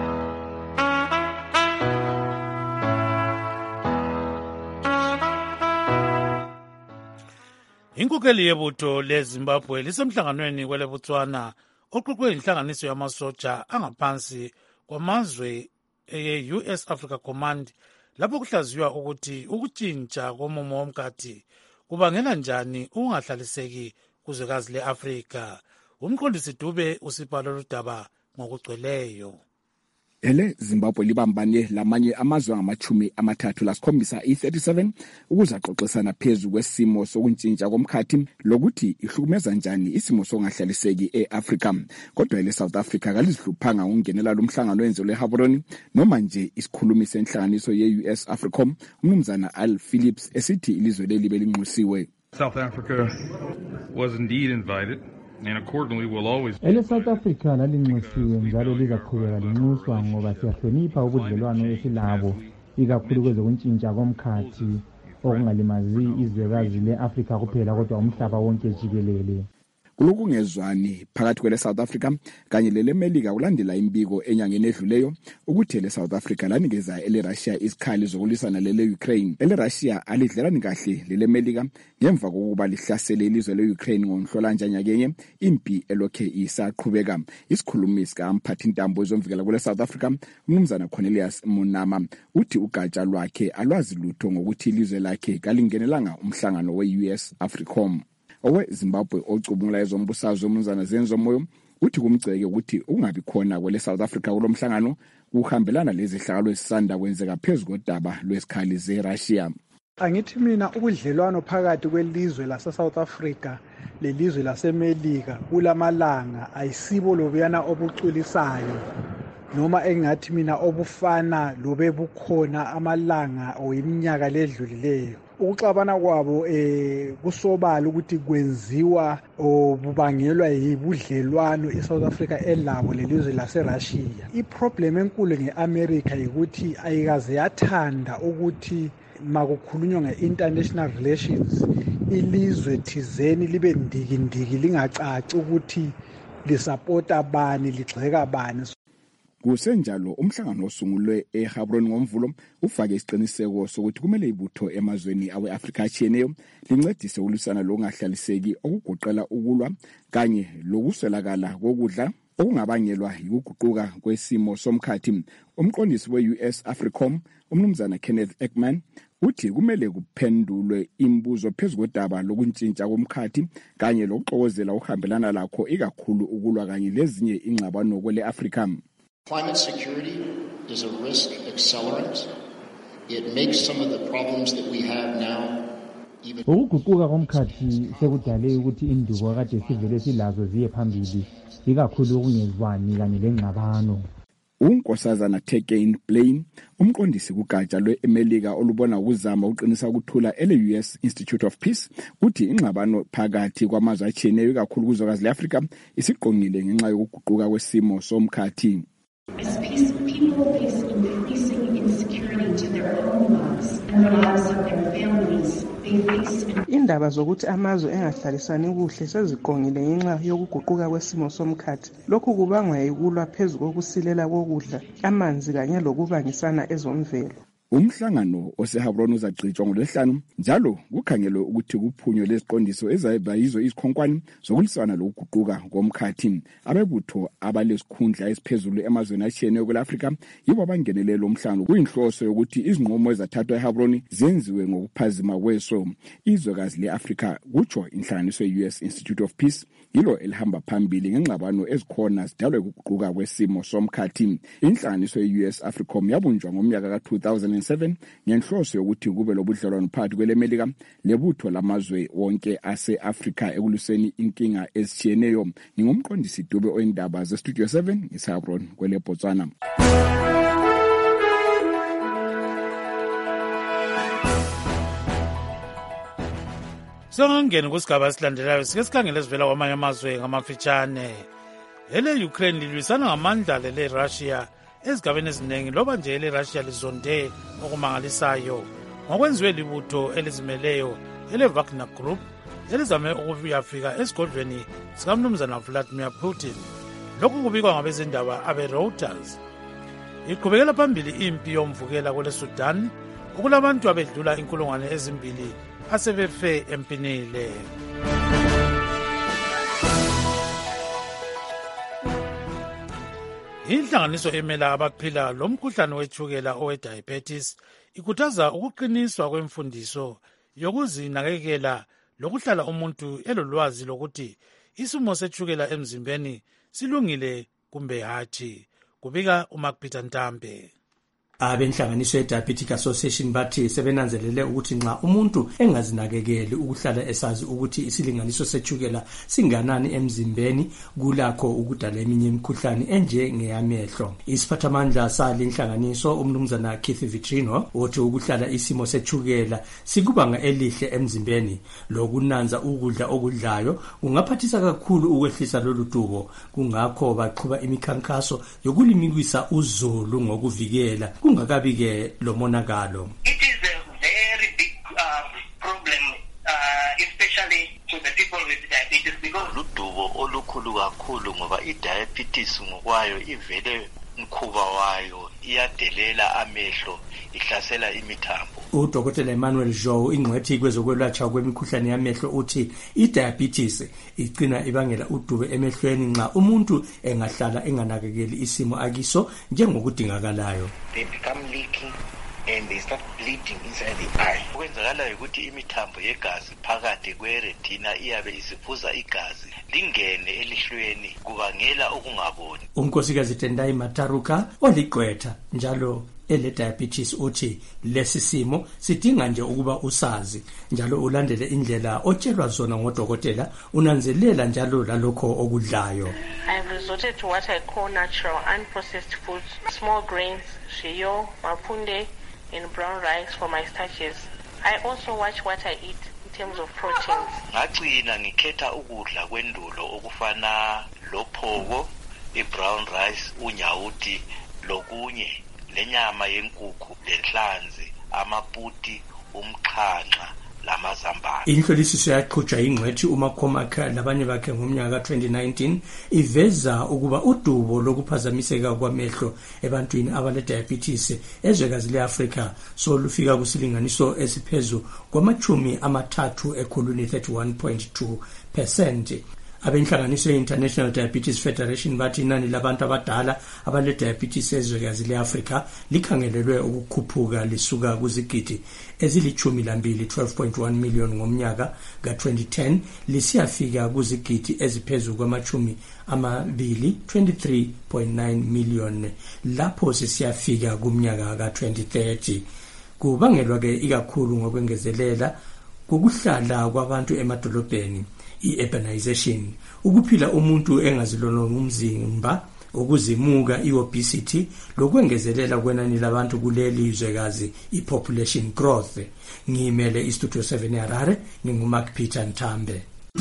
Inkokeli yebutho leZimbabwe lisemhlanganweni kwele Botswana oqoqwe inhlanganiso yamasoja angaphansi kwamazwe ye-U S Africa Command lapho kuhlaziywa ukuthi ukutshintsha komumo womkhathi kubangela njani ukungahlaliseki kuzwekazi le-Afrika. Umqondisi Dube usipha lolu daba ngokugcweleyo. Ele Zimbabwe libambane lamanye amazwe ngamachumi amathathu lasikhombisa i-thirty-seven ukuze axoxisana phezu kwesimo sokuntshintsha komkhathi lokuthi ihlukumeza njani isimo songahlaliseki e-Afrika. Kodwa ele South Africa kalizihluphanga ukungenela lomhlangano wenzelwe eHaburoni noma nje isikhulumi senhlanganiso ye-U S AFRICOM umnumzana Al Phillips esithi ilizwe leli belinxusiwe. South Africa was indeed invited. And accordingly will always ele South Africa lalinxusiwe njalo lizaqhubeka linxuswa ngoba siyahlonipha ubudlelwano esilabo ikakhulu kwezokuntshintsha komkhathi okungalimazi izwekazi le-Afrika kuphela kodwa umhlaba wonke jikelele. Kulokungezwani phakathi kwele South Africa kanye lele Melika kulandela imbiko enyangeni edluleyo ukuthi le South Africa lanikeza ele Russia isikhali zokulisana lele Ukraine. Ele Russia alidlelani kahle lele Melika ngemva kokuba lihlasele ilizwe le Ukraine ngonhlolanja nyakenye impi elokhe isaqhubeka. Isikhulumi sika mphathi intambo ezomvikela kule South Africa umnumzana Cornelius Munama uthi ugatsha lwakhe alwazi lutho ngokuthi ilizwe lakhe kalingenelanga umhlangano we-U S AFRICOM. Owe Zimbabwe ocubungula ezombusazwe umnumzana Zenzo Moyo uthi kumgceke ukuthi ungabi khona kwele South Africa kulomhlangano uhambelana lezi hlakalo esisanda kwenzeka phezulu kodaba lwesikhali ze-Russia. Angithi mina ubudlelwano phakathi kwelizwe lase South Africa lelizwe laseMelika kulamalanga ayisibo lobuyana obuculisayo noma engathi mina obufana lobe bukhona amalanga oyiminyaka ledlulileyo. Ukuxabana kwabo eh kusobala ukuthi kwenziwa obubangelwa yibudlelwano eSouth Africa elabo lelizwe laseRussia. Iproblem enkulu ngeAmerica ukuthi ayikaze yathanda ukuthi makukhulunywa nge-international relations ilizwe thizeni libe ndikindiki lingacaci ukuthi lisapota bani ligxeka bani. Kusenjalo umhlangano osungulwe eHaburoni ngomvulo ufake isiqiniseko sokuthi kumele ibutho emazweni awe-Afrika atshiyeneyo lincedise ukulwisana lokungahlaliseki okugoqela ukulwa kanye lokuswelakala kokudla okungabangelwa yikuguquka kwesimo somkhathi. Umqondisi we-U S AFRICOM umnumzana Kenneth Ekman uthi kumele kuphendulwe imbuzo phezu kodaba lokuntshintsha komkhathi kanye lokuxokozela ukuhambelana lakho ikakhulu ukulwa kanye lezinye ingxabano kwele Afrika. Climate security is a risk accelerant. It makes some of the problems that we have now even. Ukuguquka komkhathi sekudale ukuthi indubo kade sivele silazo ziye phambili ikakhulu ukungezwani kanye lengxabano. Unkosazana Tegain Blaine umqondisi kugatsha lwe-Melika olubona ukuzama uqinisa ukuthula ele-U S Institute of Peace uthi ingxabano phakathi kwamazwe atshiyeneyo ikakhulu kuzwekazi le-Afrika isiqongile ngenxa yokuguquka kwesimo somkhathi. As peace, people face increasing insecurity to their own lives and the lives of their families. They face indaba zokuthi amazwe engahlalisani kuhle seziqongile ngenxa yokuguquka kwesimo somkhathi. Lokhu kubangwa yikulwa phezu kokusilela kokudla, amanzi kanye lokubangisana ezomvelo. Umhlangano oseHaburoni uzagcitshwa ngoLwesihlanu njalo kukhangelwe ukuthi kuphunywe leziqondiso ezaba yizo izikhonkwane zokulisana lokuguquka komkhathi. Abebutho abalesikhundla esiphezulu emazweni atshiyeneyo kwele-Afrika yibo abangenele lo mhlangano kuyinhloso yokuthi izinqumo ezathathwa eHaburoni zenziwe ngokuphazima kweso. Izwekazi le-Afrika kutsho inhlanganiso ye-U S Institute of Peace yilo elihamba phambili ngengxabano ezikhona zidalwe ukuguquka kwesimo somkhathi. Inhlanganiso ye-U S AFRICOM yabunjwa ngomnyaka ka-two thousand seven ngenhloso yokuthi kube lobudlelwano phakathi kwele-Melika lebutho lamazwe wonke ase-Afrika ekuliseni inkinga ezitshiyeneyo. Ngingumqondisi Dube oyindaba ze-Studio seven eHaburoni kwele Botswana. Songangeni kusigaba esilandelayo sike sikhangele sivela kwamanye amazwe ngamafitshane. Ele Ukraine lilwisana ngamandla lele Russia ezigabeni eziningi loba nje ele Russia lizonde okumangalisayo ngokwenziwe libutho elizimeleyo ele Wagner Group elizame ukuyafika esigodlweni sikamnumzana Vladimir Putin. Lokhu kubikwa ngabezindaba abe Reuters. Iqhubekela phambili impi yomvukela kwele Sudan okulabantu abedlula inkulungwane ezimbili asebefe empinile. Inhlanganiso emela abaphila lomkhuhlane wetshukela owe-diabetes ikhuthaza ukuqiniswa kwemfundiso yokuzinakekela lokuhlala umuntu elolwazi lokuthi isimo setshukela emzimbeni silungile kumbe hathi. Kubika uMark Peter Ntambe. Abenhlanganiso ye-Diabetic Association bathi sebenanzelele ukuthi nxa umuntu engazinakekeli ukuhlala esazi ukuthi isilinganiso sethukela singanani emzimbeni kulakho ukudala eminye imikhuhlane enje ngeyamehlo. Isiphathamandla sali inhlanganiso umnumzana Keith Vitrino uthi ukuhlala isimo sethukela sikubanga elihle emzimbeni lokunanza ukudla okudlayo kungaphathisa kakhulu ukwehlisa lolu dubo. Kungakho baqhuba imikhankaso yokulimikisa uzulu ngokuvikela kungakabi-ke lo monakalo. It is a very big uh, problem, uh, especially to the people with diabetes, because ludubo olukhulu kakhulu ngoba i-diabetes ngokwayo ivele mkhuba wayo iyadelela amehlo ihlasela imithambo. Udokotela Emmanuel Joe ingcwethi kwezokwelatshwa kwemikhuhlane yamehlo uthi i-diabetes igcina ibangela udube emehlweni nxa umuntu engahlala enganakekeli isimo akiso njengokudingakalayo. They become leaking and they start bleeding inside the eye. Okwenzakalayo ukuthi imithambo yegazi phakathi kweretina iyabe isiphuza igazi lingene elihlweni kubangela ukungaboni. Unkosikazi Tendai Mataruka oligqwetha njalo ele diabetes uthi lesi simo sidinga nje ukuba usazi njalo ulandele indlela otshelwa zona ngodokotela unanzelela njalo lalokho okudlayo. I have resorted to what I call natural unprocessed foods, small grains, shio, mapunde and brown rice for my starches. I also watch what I eat in terms of proteins. Ngagcina ngikhetha ukudla kwendulo okufana lophoko, i-brown rice, unyawuti, lokunye lenyama yenkukhu, lenhlanzi, amaputi, umxhanxa lamazambane. Inhlolisiso yaqhutshwa ingcwethi uMakhomakha labanye bakhe ngomnyaka twenty nineteen iveza ukuba udubo lokuphazamiseka kwamehlo ebantwini abale diabetes ezwekazi leAfrika solufika kusilinganiso esiphezulu kwamachumi amathathu ekhulwini thirty-one point two percent. Abenhlanganiso ye-International Diabetes Federation bathi inani labantu abadala abale diabetes ezwekazi leAfrika likhangelelwe ukukhuphuka lisuka kuzigidi ezilichumi lambili twelve point one million ngomnyaka ka twenty ten lisiyafika kuzigidi eziphezulu kwamachumi amabili twenty-three point nine million lapho sesiyafika kumnyaka ka twenty thirty. Kubangelwa ke ikakhulu ngokwengezelela kokuhlala kwabantu emadolobheni, i-urbanization, ukuphila umuntu engazilolonga umzimba, ukuzimuka, i-obesity, lokwengezelela kwenani labantu kuleli izwekazi, i-population growth. Ngimele istudio seven Harare, nginguMark Peter Ntambe.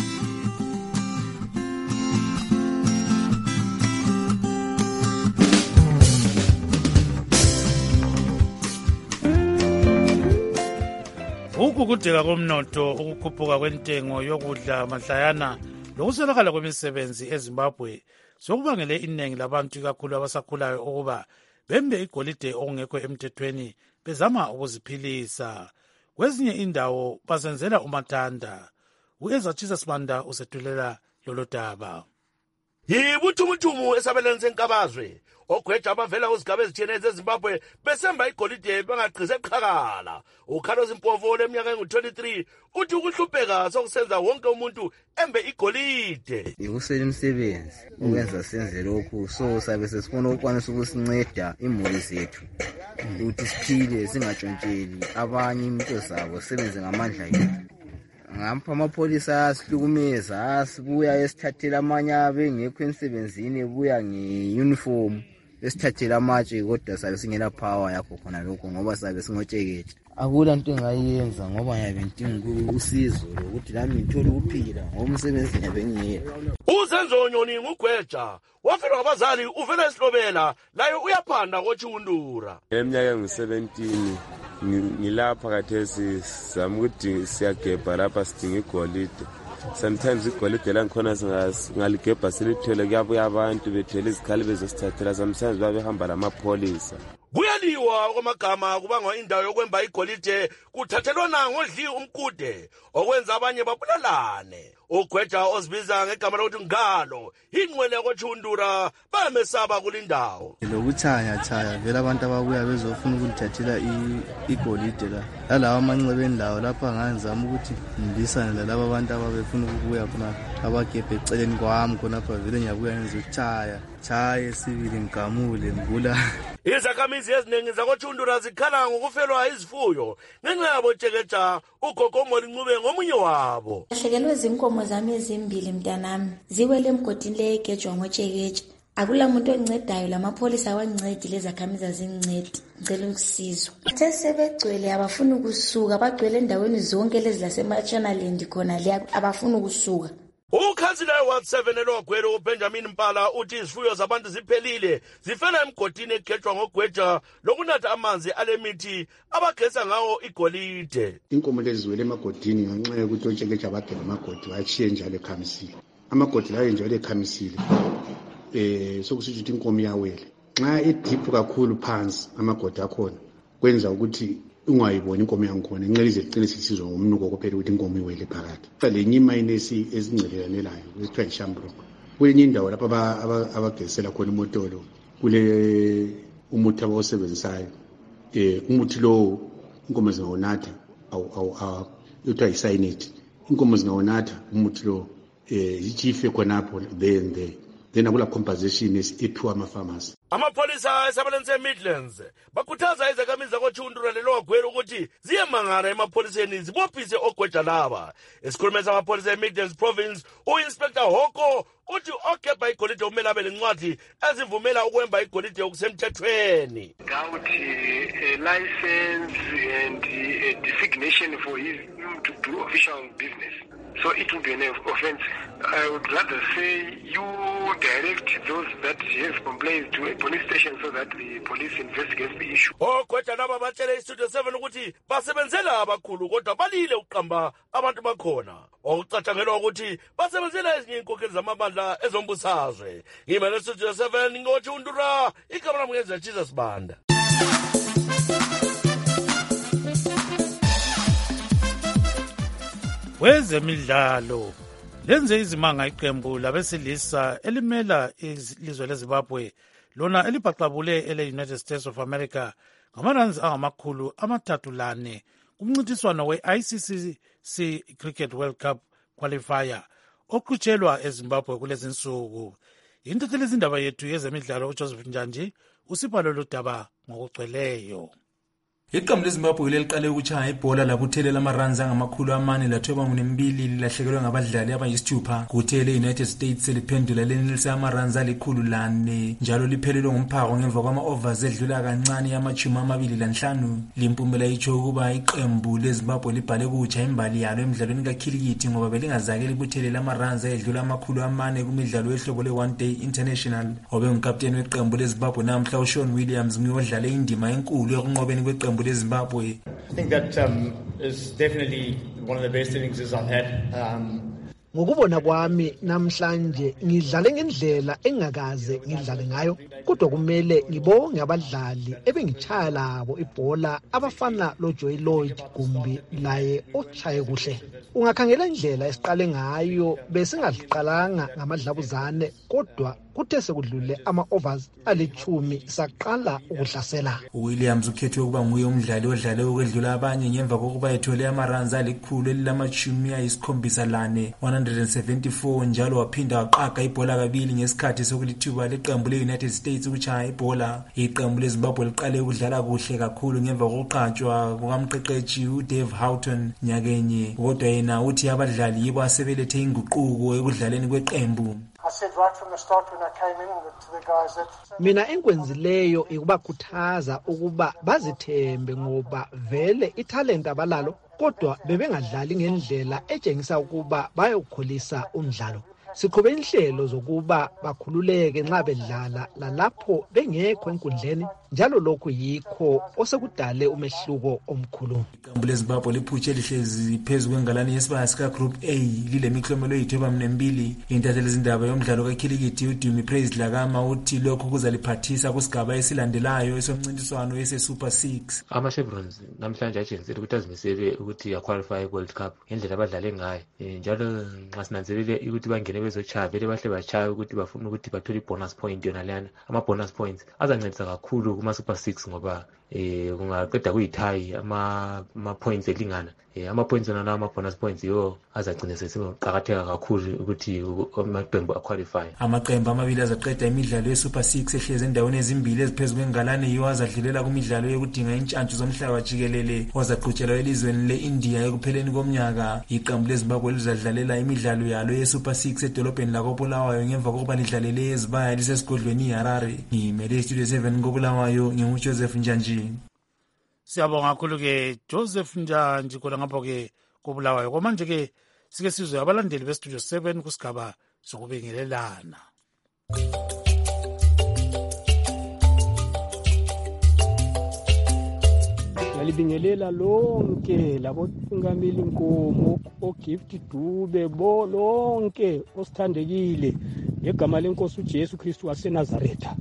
Ukugudeka komnotho, ukukhuphuka kwentengo yokudla mahlayana lokuswelakala kwemisebenzi eZimbabwe sokubangele iningi labantu kakhulu abasakhulayo ukuba bembe igolide okungekho emthethweni bezama ukuziphilisa. Kwezinye indawo basenzela umathanda. U-Ezatshisa Sibanda usethulela lolo daba. Yibuthumuthumu esabeleni senkabazwe ogwetha abavela kuzigaba ezithene zeZimbabwe besemba igolide bangagqize eqhakala. uCarlos Mpofu leminyaka engu-twenty-three uthi ukuhlupheka sokusenza wonke umuntu embe igolide. Ikusela umsebenzi ukwenza senze lokhu so sabe sesifuna ukwanisa ukusinceda imuli zethu ukuthi siphile singatshontsheli abanye impilo zabo sebenze ngamandla ethu. Ngapha amapholisa asihlukumeza asibuya esithathela amanye abengekho emsebenzini buya ngeuniform esithathela amatshe kodwa sabe singela power yakho khona lokho ngoba sabe singotsheketshe. Akula nto engayenza ngoba ngiyabe ngidinga usizo lokuthi lami ngithole ukuphila ngoba umsebenzi ngiyabe ngiyela. Uzenzo Nyoni ngugweja wafela ngabazali uvela esihlobela layo uyaphanda kochundura. Eminyaka engu-seventeen ngilapha kathesi zama ukuthi siyagebha lapha sidinga igolide. Sometimes igolide la ngikhona singaligebha silithwele kuyabuya abantu bethwele izikhali bezosithathela, sometimes babehamba lamapholisa. Buya ukuceliwa kwamagama kubangwa indawo yokwemba igolide kuthathelwana ngodli umkude okwenza abanye babulalane. Ugweja ozibiza ngegama lokuthi ngalo inqwele kochundura bayamesaba kulindawo. Lokuthanya thaya vela abantu ababuya bezofuna ukulithathela igolide la. Lalawa amanxebeni lawo lapha ngazama ukuthi ngibisane lalabo abantu ababefuna ukubuya khona abagebhe eceleni kwami khona lapha vele ngiyabuya ngenza ukuthaya. Chaye sibili ngamule ngibula. Izakhamizi eziningi zakochundura zikhala ngokufelwa izifuyo ngenxa yabo Jekeja ugogo Molincube ngomunye wabo. Ahlekelwe zinkomo zami ezimbili mntanami ziwele emgodini legejwa ngoJekeja. Akula muntu oncedayo lamapholisa awancedi lezakhamizi azincedi ngicela ukusizwa. Bathe sebegcwele abafuna ukusuka bagcwele endaweni zonke lezi laseMachanaland khona le abafuna ukusuka. Ukhansila wa seven elogwelo uBenjamin Mpala uthi izifuyo zabantu ziphelile zifela emgodini egejwa ngogweja lokunatha amanzi alemithi abagesa ngawo igolide. Inkomo lezi ziwele emagodini ngenxa yokuthi oJekeja bagela amagodi bachiye njalo ekhamisile. Amagodi lawo njalo ekhamisile. Eh sokusithi ukuthi inkomo yawele. Nxa ediphu kakhulu phansi amagodi akhona kwenza ukuthi ungayiboni inkomo yangikhona ngenxa iziqinisa isizwe ngomnuko kophela ukuthi inkomo iwele phakathi. Qalenye imayinesi ezingcelelanayo kuthiwa ishambro. Kwenye indawo lapha abagesela khona imotolo kule umuthi abawusebenzisayo. Eh umuthi lo inkomo zingawunatha awu awu uthiwa isayinate. Inkomo zingawunatha umuthi lo eh ichife khonapho then there. Then akula compensation esiphiwa ama-pharmacy. Amapholisa esabalense Midlands bakhuthaza izakhamizi zakochundura lelogwelo ukuthi ziyemangala emapholiseni zibophise ogweja laba. Esikhulumeni samapholisa eMidlands Province u-Inspector Hoko uthi ogebha igolide umele abe lencwadi ezivumela ukwemba igolide okusemthethweni. Without a license and a designation for him to do official business. So it will be an offense. I would rather say you direct those that have complained to a police station so that the police investigates the issue. Ogweja laba batshele iStudio seven ukuthi basebenzela abakhulu kodwa balile uqamba abantu bakhona. Okucatshangelwa ukuthi basebenzela ezinye inkokheli zamabandla ezombusazwe. Ngimele iStudio seven ngochundura igama lami ngenza Jesus Banda. Wezemidlalo lenze izimanga iqembu labesilisa elimela ilizwe leZimbabwe lona elibhaqabule ele-United States of America ngamaranzi angamakhulu amathathu lane kumncintiswano we-I C C C Cricket World Cup qualifier oqhutshelwa eZimbabwe kulezi nsuku. Intatheli izindaba yethu yezemidlalo uJoseph Njanji usibhalo lodaba ngokugcweleyo. Iqembu leZimbabwe leliqale ukuchaya ibhola labuthelela amaruns angamakhulu amane lathweba ngunembili lilahlekelwe ngabadlali abayisithupha. Kuthe le-United States liphendula lenelise amaruns alikhulu lane njalo liphelelwe ngumphako ngemva kwama-overs edlula kancane yamachumi amabili lanhlanu. Limpumela itsho ukuba iqembu leZimbabwe libhale kutsha imbali yalo emidlalweni kakhilikithi ngoba belingazake libuthelela amaruns edlula amakhulu amane kumidlalo yehlobo le-one day international. Obe ngukapteni weqembu leZimbabwe namhla uShaun Williams nguyodlale indima enkulu ekunqobeni kweqembu Zimbabwe. I think that um, is definitely one of the best innings I've had. Um, Ngokubona kwami namhlanje ngidlale ngendlela engakaze ngidlale ngayo kodwa kumele ngibonge abadlali ebengichaya labo ibhola abafana loJoy Lloyd kumbi laye ochaye kuhle. Ungakhangela indlela esiqale ngayo bese ngadliqalanga ngamadlabuzane kodwa kuthe sekudlule ama-overs alithumi saqala ukuhlasela. Williams ukhethwe ukuba nguye umdlali odlale ukwedlula abanye ngemva kokuba ethole amaruns alikhulu elilamachumi ayisikhombisa lane one hundred seventy-four njalo waphinda waqaga ibhola kabili ngesikhathi sokulithuba leqembu le-United States ukuchaya ibhola. Iqembu leZimbabwe liqale ukudlala kuhle kakhulu ngemva kokuqanjwa kukamqeqeshi uDave Houghton nyakenye kodwa yena uthi abadlali yibo asebelethe inguquko ekudlaleni kweqembu. I said right from the start when I came in to the guys that mina engikwenzileyo ikubakhuthaza ukuba bazithembe ngoba vele italent abalalo kodwa bebengadlali ngendlela etshengisa ukuba bayokholisa umdlalo. Siqhube inhlelo zokuba bakhululeke nxa bedlala lalapho bengekho enkundleni njalo lokhu yikho osekudale umehluko omkhulu. Iqembu leZimbabwe liphuthe elihlezi phezu kwengalane yesibaya sika Group A lilemiklomelo eyitheba mnembili. Intatheli izindaba yomdlalo kakhilikithi uDumi Praise Dlakama uthi lokhu kuzaliphathisa kusigaba esilandelayo esomncintiswano yese Super six. Ama Chevrons namhlanje atshengisile ukuthi azimisele ukuthi aqualify World Cup ngendlela abadlale ngayo. Njalo nxa sinanzelele ukuthi bangene bezochaya vele bahle bachaya ukuthi bafuna ukuthi bathole bonus point yona lana. Ama bonus points azancedisa kakhulu kuma Super six ngoba eh kungaqeda kuyithayi ama ama points elingana. Eh ama points na ama bonus points yo azagcina sesiqhakatheka kakhulu ukuthi amaqembu aqualify. Amaqembu amabili azaqeda imidlalo ye Super six ehleze endaweni ezimbili eziphezulu kwengalane yiwo azadlulela kumidlalo yokudinga intshantshu zomhlaba jikelele ozaqhutshelwa elizweni leIndia ekupheleni komnyaka. Iqembu leZimbabwe lizadlalela imidlalo yalo ye Super six edolobheni lakoBulawayo ngemva kokuba lidlalele eZibaya lisesigodlweni iHarare. Ngimele Studio seven koBulawayo nginguJoseph Njanji. Siyabonga kakhulu ke Joseph Njanji khona ngapho ke koBulawayo. Kwamanje ke sike sizwe abalandeli beStudio seven kusigaba sokubingelelana. Ngiyalibingelela lonke labo Nkameli Nkomo, oGift Dube, bo lonke osithandekile ngegama lenkosi uJesu Kristu waseNazaretha.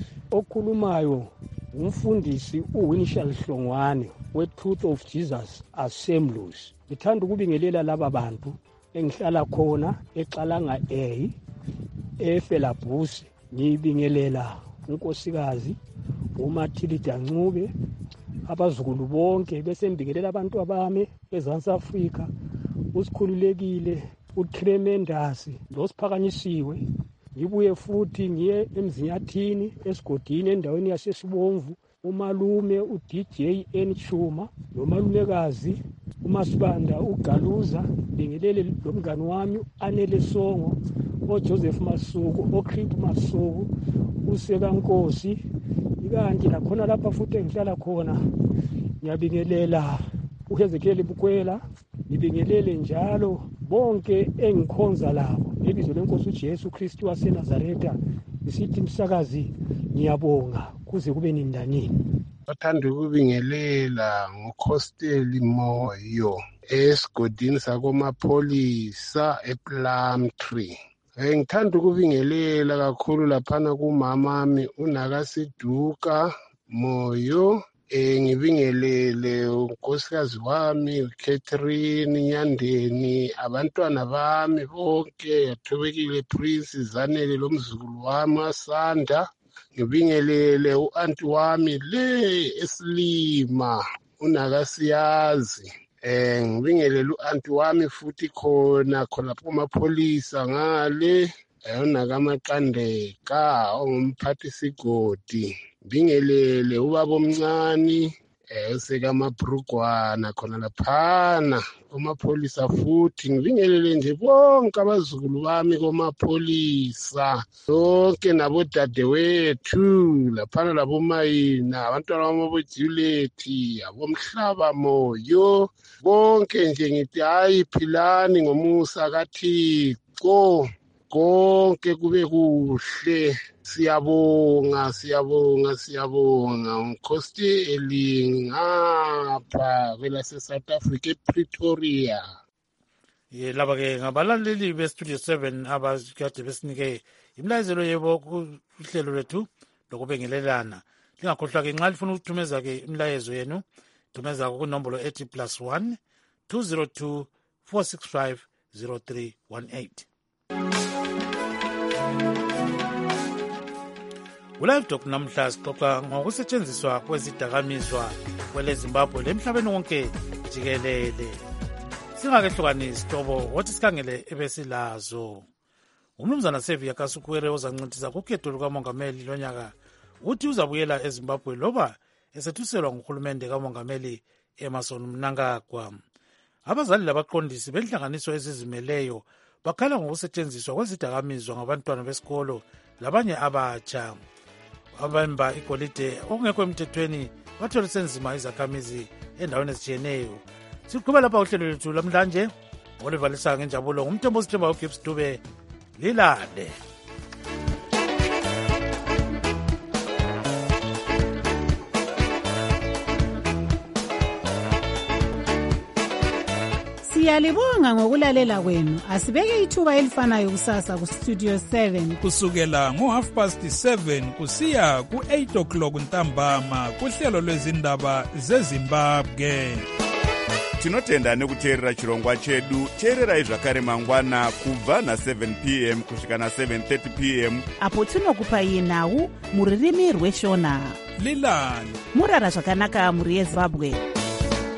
Okhulumayo umfundisi uWinshall Hlongwane we-Truth of Jesus Assemblies. Ngithanda ukubingelela laba bantu engihlala khona eXalanga A eFelabhusi. Ngibingelela unkosikazi uMathilda Ncube, abazukulu bonke bese ngibingelela abantu abami eZansi Afrika, usikhululekile, uTremendous, losiphakanyisiwe. Ngibuye futhi ngiye eMzinyathini esigodini endaweni yaseSibomvu, umalume uD J N Chuma nomalumekazi uMasibanda uGaluza. Bingelele lomngani wami Anele Songo, oJoseph Masuku, oCrip Masuku, uSeka Nkosi. Ikanti lakhona lapha futhi engihlala khona ngiyabingelela uHezekiel Bukwela. Ngibingelele njalo bonke engikhonza labo ngebizo lenkosi uJesu Kristu waseNazaretha. Isithi msakazi ngiyabonga kuze kube nindanini. Bathanda ukubingelela nguCostel Moyo esigodini sakomapholisa ePlumtree. Ngithanda ukubingelela kakhulu laphana kumamami uNakasiduka Moyo. Eh ngibingelele unkosikazi wami uCatherine Nyandeni, abantwana bami bonke, Thobekile Prince Zanele lomzukulu wami asanda. Ngibingelele uanti wami le eSlima uNakasiyazi. Eh ngibingelele uanti wami futhi khona khona kumapholisa ngale uNakamaqandeka ongumphathi sigodi. Bingelele ubaba omncane useka Mabrugwana khona laphana kumapholisa futhi. Ngibingelele nje bonke abazukulu bami komapholisa bonke nabodadewethu laphana labomayina, abantwana bamabojulethi, abomhlaba moyo bonke nje ngithi hayi philani ngomusa kaThixo, konke kube kuhle. Siyabonga, siyabonga, siyabonga. Nkosi elingapha kwela se-South Africa ePretoria. Ye laba ke ngabalaleli beStudio seven abakade besinike imlayezelo yebo kuhlelo lwethu lokubengelelana. Lingakhohlwa ke nxa lifuna ukuthumeza ke imlayezo yenu, thumeza ku nombolo ethi plus one two zero two four six five zero three one eight. Ulive Talk namhla sixoxa ngokusetshenziswa kwezidakamizwa kwele Zimbabwe lemhlabeni wonke jikelele. Singakehlukanisi Tobo wathi sikhangele ebesilazo. Umnumzana Sevia Kasukwere ozancintisa kukhetho lukamongameli lonyaka uthi uzabuyela eZimbabwe loba esethuselwa nguhulumende kamongameli Emmerson Mnangagwa. Abazali labaqondisi benhlanganiso ezizimeleyo bakhala ngokusetshenziswa kwezidakamizwa ngabantwana besikolo labanye abatsha. Abamba igolide okungekho emthethweni bathole senzima izakhamizi endaweni ezitshiyeneyo. Siqhubela lapha uhlelo lwethu lamhlanje ngolivalisa ngenjabulo ngumthembo sithemba uGibbs Dube lilale. Siyalibonga ngokulalela kwenu. Asibeke ithuba elifanayo kusasa ku Studio seven kusukela ngo half past seven kusiya ku eight o'clock ntambama kuhlelo lwezindaba zeZimbabwe. Tinotenda nekuteerera chirongwa chedu. Teererai zvakare mangwana kubva na seven p m kusvika na seven thirty p m apo tinokupai nhau muririmi rweshona. Lilani murara zvakanaka muri yeZimbabwe.